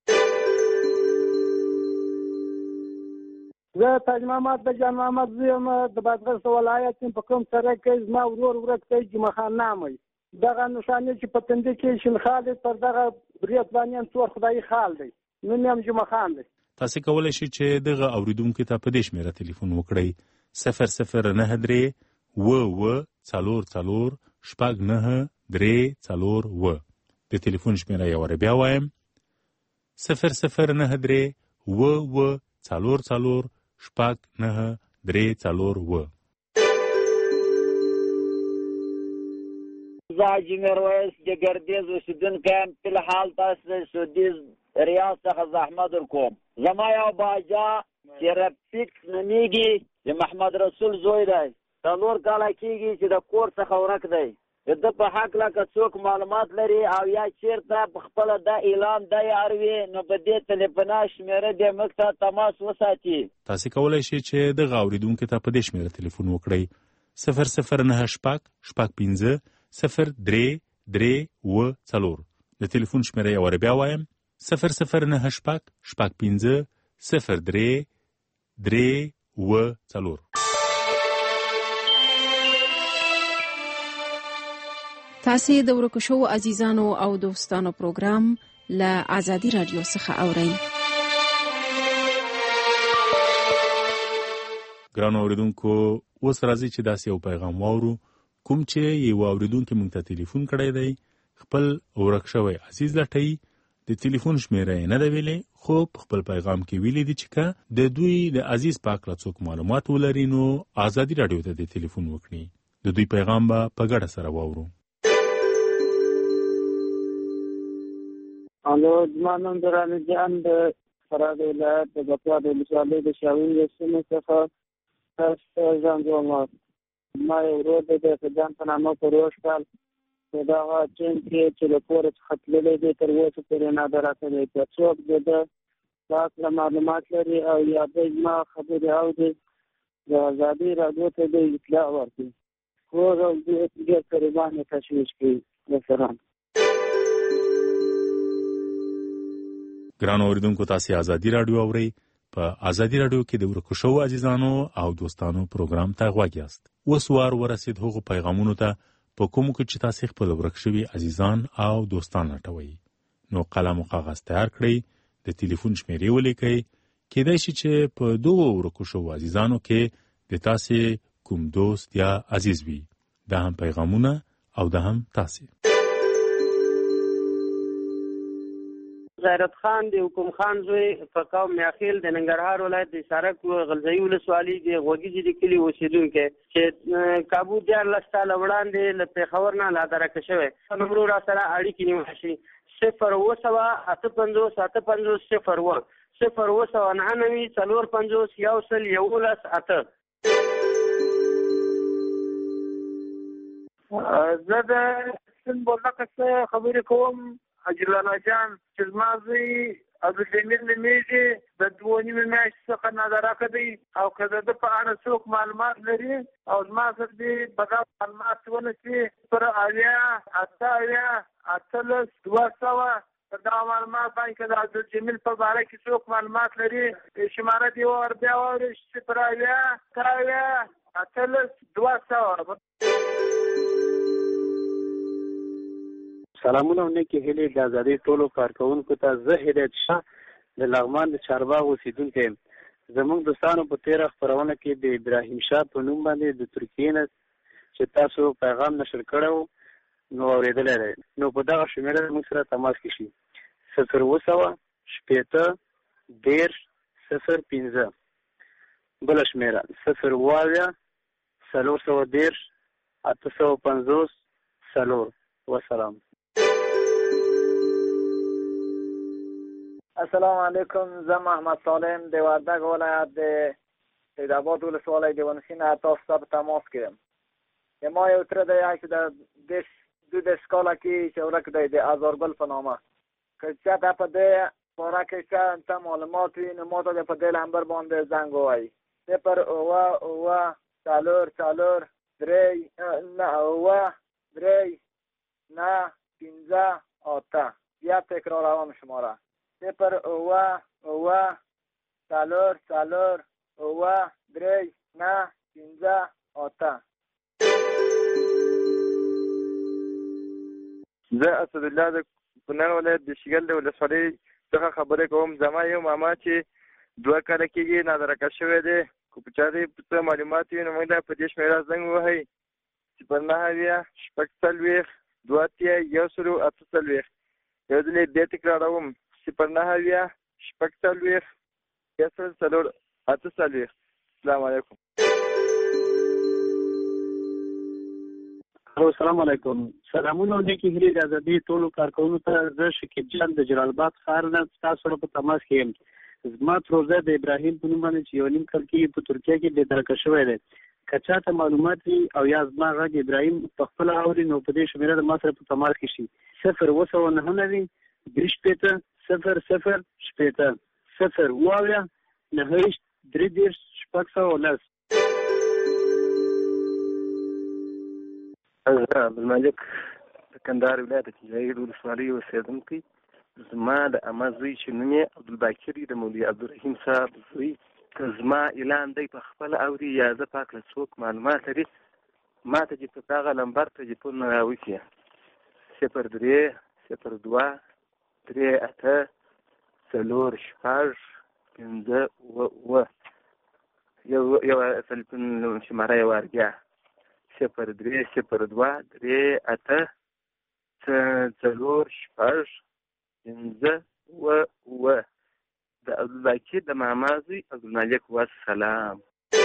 زه تاج محمد د جان محمد زوی یم، د بادغیس ولایت یم. په کوم سړک کې زما ورور ورک دی جمعه خان نامه وي. دغه نښانې چې په تندي کې شین خال دی پر دغه بریت باندې هم څور خدایي خال دی. نوم یې هم جمعه خان دی. تاسو کولی شئ چې دغه اوریدونکو ته په دې شمېره تلیفون وکړئ: صفر صفر نهه درې اوه اوه څلور څلور شپږ نهه درې څلور اوه. د تلیفون شمېره یې وارې بیا وایم: صفر صفر نهه درې اوه اوه څلور څلور شپږ نهه درې څلور اوه. زه حاجي میرویس د ګردیز اوسېدونکی یم. فی الحال تاسو د سعودي ریاض څخه زحمت ورکوم. زما یو باجا چې رفیق نومیږي د محمد رسول زوی دی، څلور کاله کېږي چې د کور څخه ورک دی. د ده په هکله که څوک معلومات لري او یا چېرته په خپله دا اعلان دی اړوي نو په دې تلیفونه شمېره دې موږ ته تماس وساتي. تاسو کولی شئ چې دغه اورېدونکي ته په دې شمېره تلیفون وکړئ: صفر صفر نهه شپږ شپږ پنځه صفر درې درې اوه څلور. د تلیفون شمېره یې وارې بیا وایم: صفر صفر نهه شپږ شپږ پنځه صفر درې درې اوه څلور. تاسې د ورکو شوو عزیزانو او دوستانو پروګرام له ازادي رادیو څخه اورئ. ګرانو اوریدونکو اوس راځي چې داسې یو پیغام واورو کوم چې یو اوریدونکي موږ ته تلیفون کړی دی. خپل ورک شوی عزیز لټوي، د تلیفون شمېره یې نه ده ویلې خو په خپل پیغام کې ویلي دي چې که د دوی د عزیز په هکله څوک معلومات ولري نو ازادي راډیو ته د تلیفون وکړي. د دوی پیغام به په ګډه سره واورو. الو، زما نوم دراني جان د فراه ولایت د بکواه د ولسوالۍ د شاوین سیمې څخه تاسو ځان کوم. ما یو ورور دی د ځان په نامه په روش کال په دغه ټیم کې چې له کوره څخه تللی دی تر اوسه پورې ناده راکړی. که څوک د ده په هکله معلومات لري او یا دی زما خبرې اوري د ازادي راډیو ته دی اطلاع ورکړي. کور او ډېر قریبان یې تشویش کوي. وسلام. ګرانو اوریدونکو تاسو ازادي رادیو اورئ. په ازادي رادیو کې د ورکو شوو عزیزانو او دوستانو پروګرام ته غوږ یاست. اوس وار ورسید هغو پیغامونو ته په کومو کې چې تاسو خپل ورک شوي عزیزان او دوستان لټوئ. نو قلم او کاغذ تیار کړئ، د تلیفون شمېرې ولیکئ. کېدای شي چې په دغو ورکو شوو عزیزانو کې د تاسو کوم دوست یا عزیز وي. دا هم پیغامونه او دا هم تاسو. غیرت خان د حکوم خان زوی په قوم میاخیل د ننګرهار ولایت د سارک غلزی ولسوالۍ د غوږیږي د کلي اوسېدونکی چې کابو دیارلس کاله وړاندې له پېښور نه لادرکه شوی. نمرو را سره اړیکې نیول شي صفر اوه سوه اته پنځوس اته پنځوس صفر اوه صفر اوه سوه نهه نوي څلور پنځوس یو سل یولس اته. زه د سند بولدکه څخه خبرې کوم. حاجي لالا جان چې زما زوی عبدالجمیل نومیږي، د دوه نیمې میاشتې څخه نادارکه دی، او که د ده په اړه څوک معلومات لري او زما سره دې به دا معلومات ونشي پر اویا اته اویا اتلس دوه سوه پر دغه معلومات باندې که د عبدالجمیل په باره کې څوک معلومات لري شماره دې ور بیا واورئ صفر اویا اته اویا اتلس دوه سوه. سلامونه او نیکې هیلې د ازادۍ ټولو کارکوونکو ته. زه هدایت شاه د لغمان د چارباغ اوسېدونکی یم. زموږ دوستانو په تېره خپرونه کې د ابراهیم شاه په نوم باندې د ترکیې نه چې تاسو پیغام نشر کړی و نو اورېدلی دی، نو په دغه شمېره زموږ سره تماس کې شي. صفر اوه سوه شپېته دېرش صفر پنځه. بله شمېره صفر اوه اویا څلور سوه دېرش اته سوه پنځوس څلور. وسلام. السلام علیکم. زه محمد سالم د وردګ ولایت د سیدآباد ولسوالۍ د ونسي نه تاسو ته په تماس کې یم. ما یو تره دی چې د دېرش دوه دېرش کاله کې چې ورک دی د ازارګل په نامه. که چاته په دې باره کې څه معلومات وي نو ما ته د په دې نمبر باندې زنګ ووایي. صفر اوه اوه څلور څلور درې نه اوه درې نه پنځه اته. بیا تکراروم شماره صفر اوه اوه څلور څلور اوه درې نه پنځه اته. زه اسدالله د کونړ ولایت د شیګل د ولسوالۍ څخه خبرې کوم. زما یو ماما چې دوه کاله کېږي نادارکه شوی دی. که په چا دې څه معلومات وي نو موږ ته په دې شمېره زنګ ووهئ صفر نهه اویا شپږ څلوېښت دوه اتیا یو سلو اته څلوېښت. یو ځل یې بیا تکراروم صفر نهه اویا شپږ څلوېښت یو سل څلور اته څلوېښت. السلام علیکم. السلام علیکم. سلامونه او نیکې هیلې د ازادۍ ټولو کارکوونکو ته. زه شکیب جان د جلال آباد ښار نه ستاسو سره په تماس کې یم. زما تروزه د ابراهیم په نوم باندې چې یو نیم کال کېږي په ترکیه کې بېدرکه شوی دی. که چاته معلومات وي او یا زما غږ ابراهیم په خپله اوري نو په دې شمېره د ما سره په تماس کې شي. صفر اوه سوه نهه نوي درې شپېته صفر صفر شپېته صفر اوه اویا نهه ویشت درې دېرش شپږ سوه لس. زه عبدالمالک د کندهار ولایت د جاغیل ولسوالۍ اوسېدونکی. زما د عمه زوی چې نوم یې عبدالباقر د مولوي عبدالرحیم صاحب زوی. که زما اعلان دی په خپله اوري یا زه پاک له څوک معلومات لري ما ته چې په دغه لمبر ټلیفون راوکړي صفر درې صفر دوه درې اته څلور شپږ پنځه اووه اووه. یو یو تلیفون شماره یې وارګیا صفر درې صفر دوه درې اته څلور شپږ پنځه اووه اووه. د عبدالباقر د ماما زوی عبدالمالک. والسلام.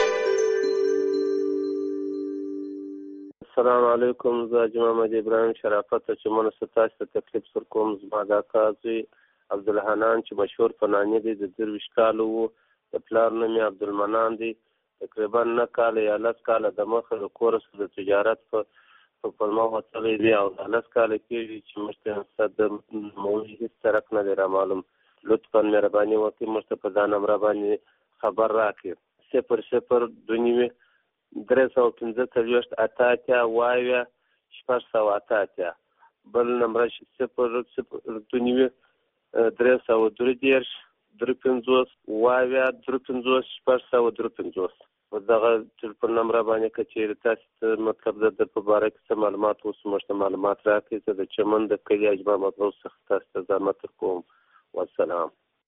السلام علیکم. زه حاجي محمد ابراهیم شرافت چې مونږ ستاسو ته تکلیف سر کوم. زما د اکا زوی عبدالحنان چې مشهور فناني دی د درویش کالو و. د پلار نوم یې عبدالمنان دی. تقریبا نه کاله یا لس کاله د مخه د کورس د تجارت په په پلمه وتلی دی او دا لس کاله کېږي چې موږ ته د موضوع هېڅ طرف نه دی را معلوم. لطفا مهرباني وکړئ موږ ته په دا نمبر باندې خبر راکړئ. صفر صفر دوه نوي درې سوه پنځه څلوېښت اته اتیا اوه اویا شپږ سوه اته اتیا. بل نمبر صفر صفر دوه نوي درې سوه درې دېرش درې پنځوس اوه اویا درې پنځوس شپږ سوه درې پنځوس. په دغه ټلیفون نمبر باندې که چېرې تاسو ته مطلب د ده په باره کې څه معلومات اوس موږ ته معلومات راکړئ. زه د چمن د کلي حاجي محمد غوث څخه تاسو ته زحمت درکوم. والسلام.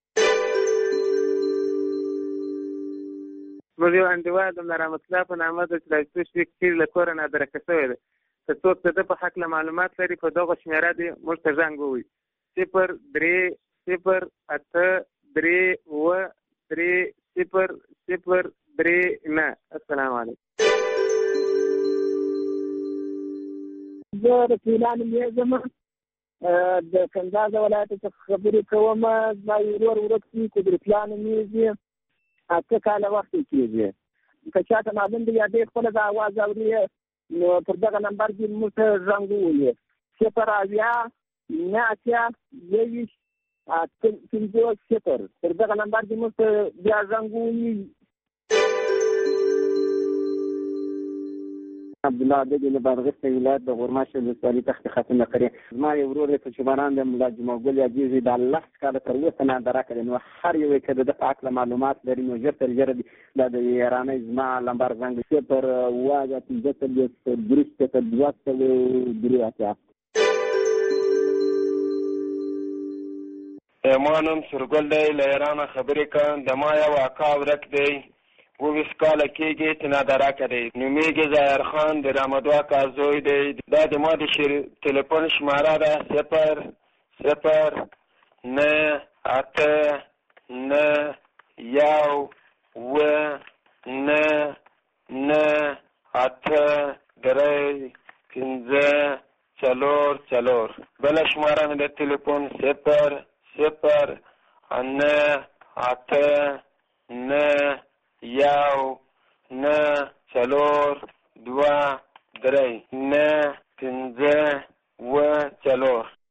موږ یو انډیوال د رحمت الله په نامه د چې د شپې کتیر له کوره نادرکه شوی دی. که څوک د ده په هکله معلومات لري په دغه شمېره دې موږ ته زنګ ووایي صفر درې صفر اته درې اوه درې صفر صفر درې نه. السلام علیکم. زه رسول الله نوم یې یم. د کندهار ولایت څخه خبرې کوم. زما یو ورور ورک دی قدرتیان نومیږي، اته کاله وخت کېږي. که چاته معلوم دی یا دی خپله د اواز اوري نو پر دغه نمبر کې موږ ته زنګ ووهي صفر اویا نه اتیا یوویشت اته پنځوس صفر. پر دغه نمبر کې موږ ته بیا زنګ ووهي. عبدالله د د بادغیس ولایت د غورماشو ولسوالۍ تخت ختمه کړې. زما یو ورور په چوباران د ملا جمعه ګل یادېږي، د لس کاله تر اوسه ننداره کړې. نو هر یو که د ده په هکله معلومات لري نو ژر تر ژره دا د ایرانۍ زما لمبر زنګ صفر اووه پنځه څلوېښت درې صفر دوه څلوېښت درې اتیا. ما نوم سورګل دی، له ایرانه خبرې کوم. د ما یو اکا ورک دی، اوویس کاله کېږي چې ننداره کوي. نومېږي ظاهر خان، د رحمدو اکا زوی دی. دا د ما د تلیفون شماره ده صفر صفر نه اته نه یو اوه نه نه اته درې پنځه څلور څلور. بله شماره مې د تلیفون صفر صفر نه اته نه یو نه څلور دوه درې نه پنځه اووه څلور.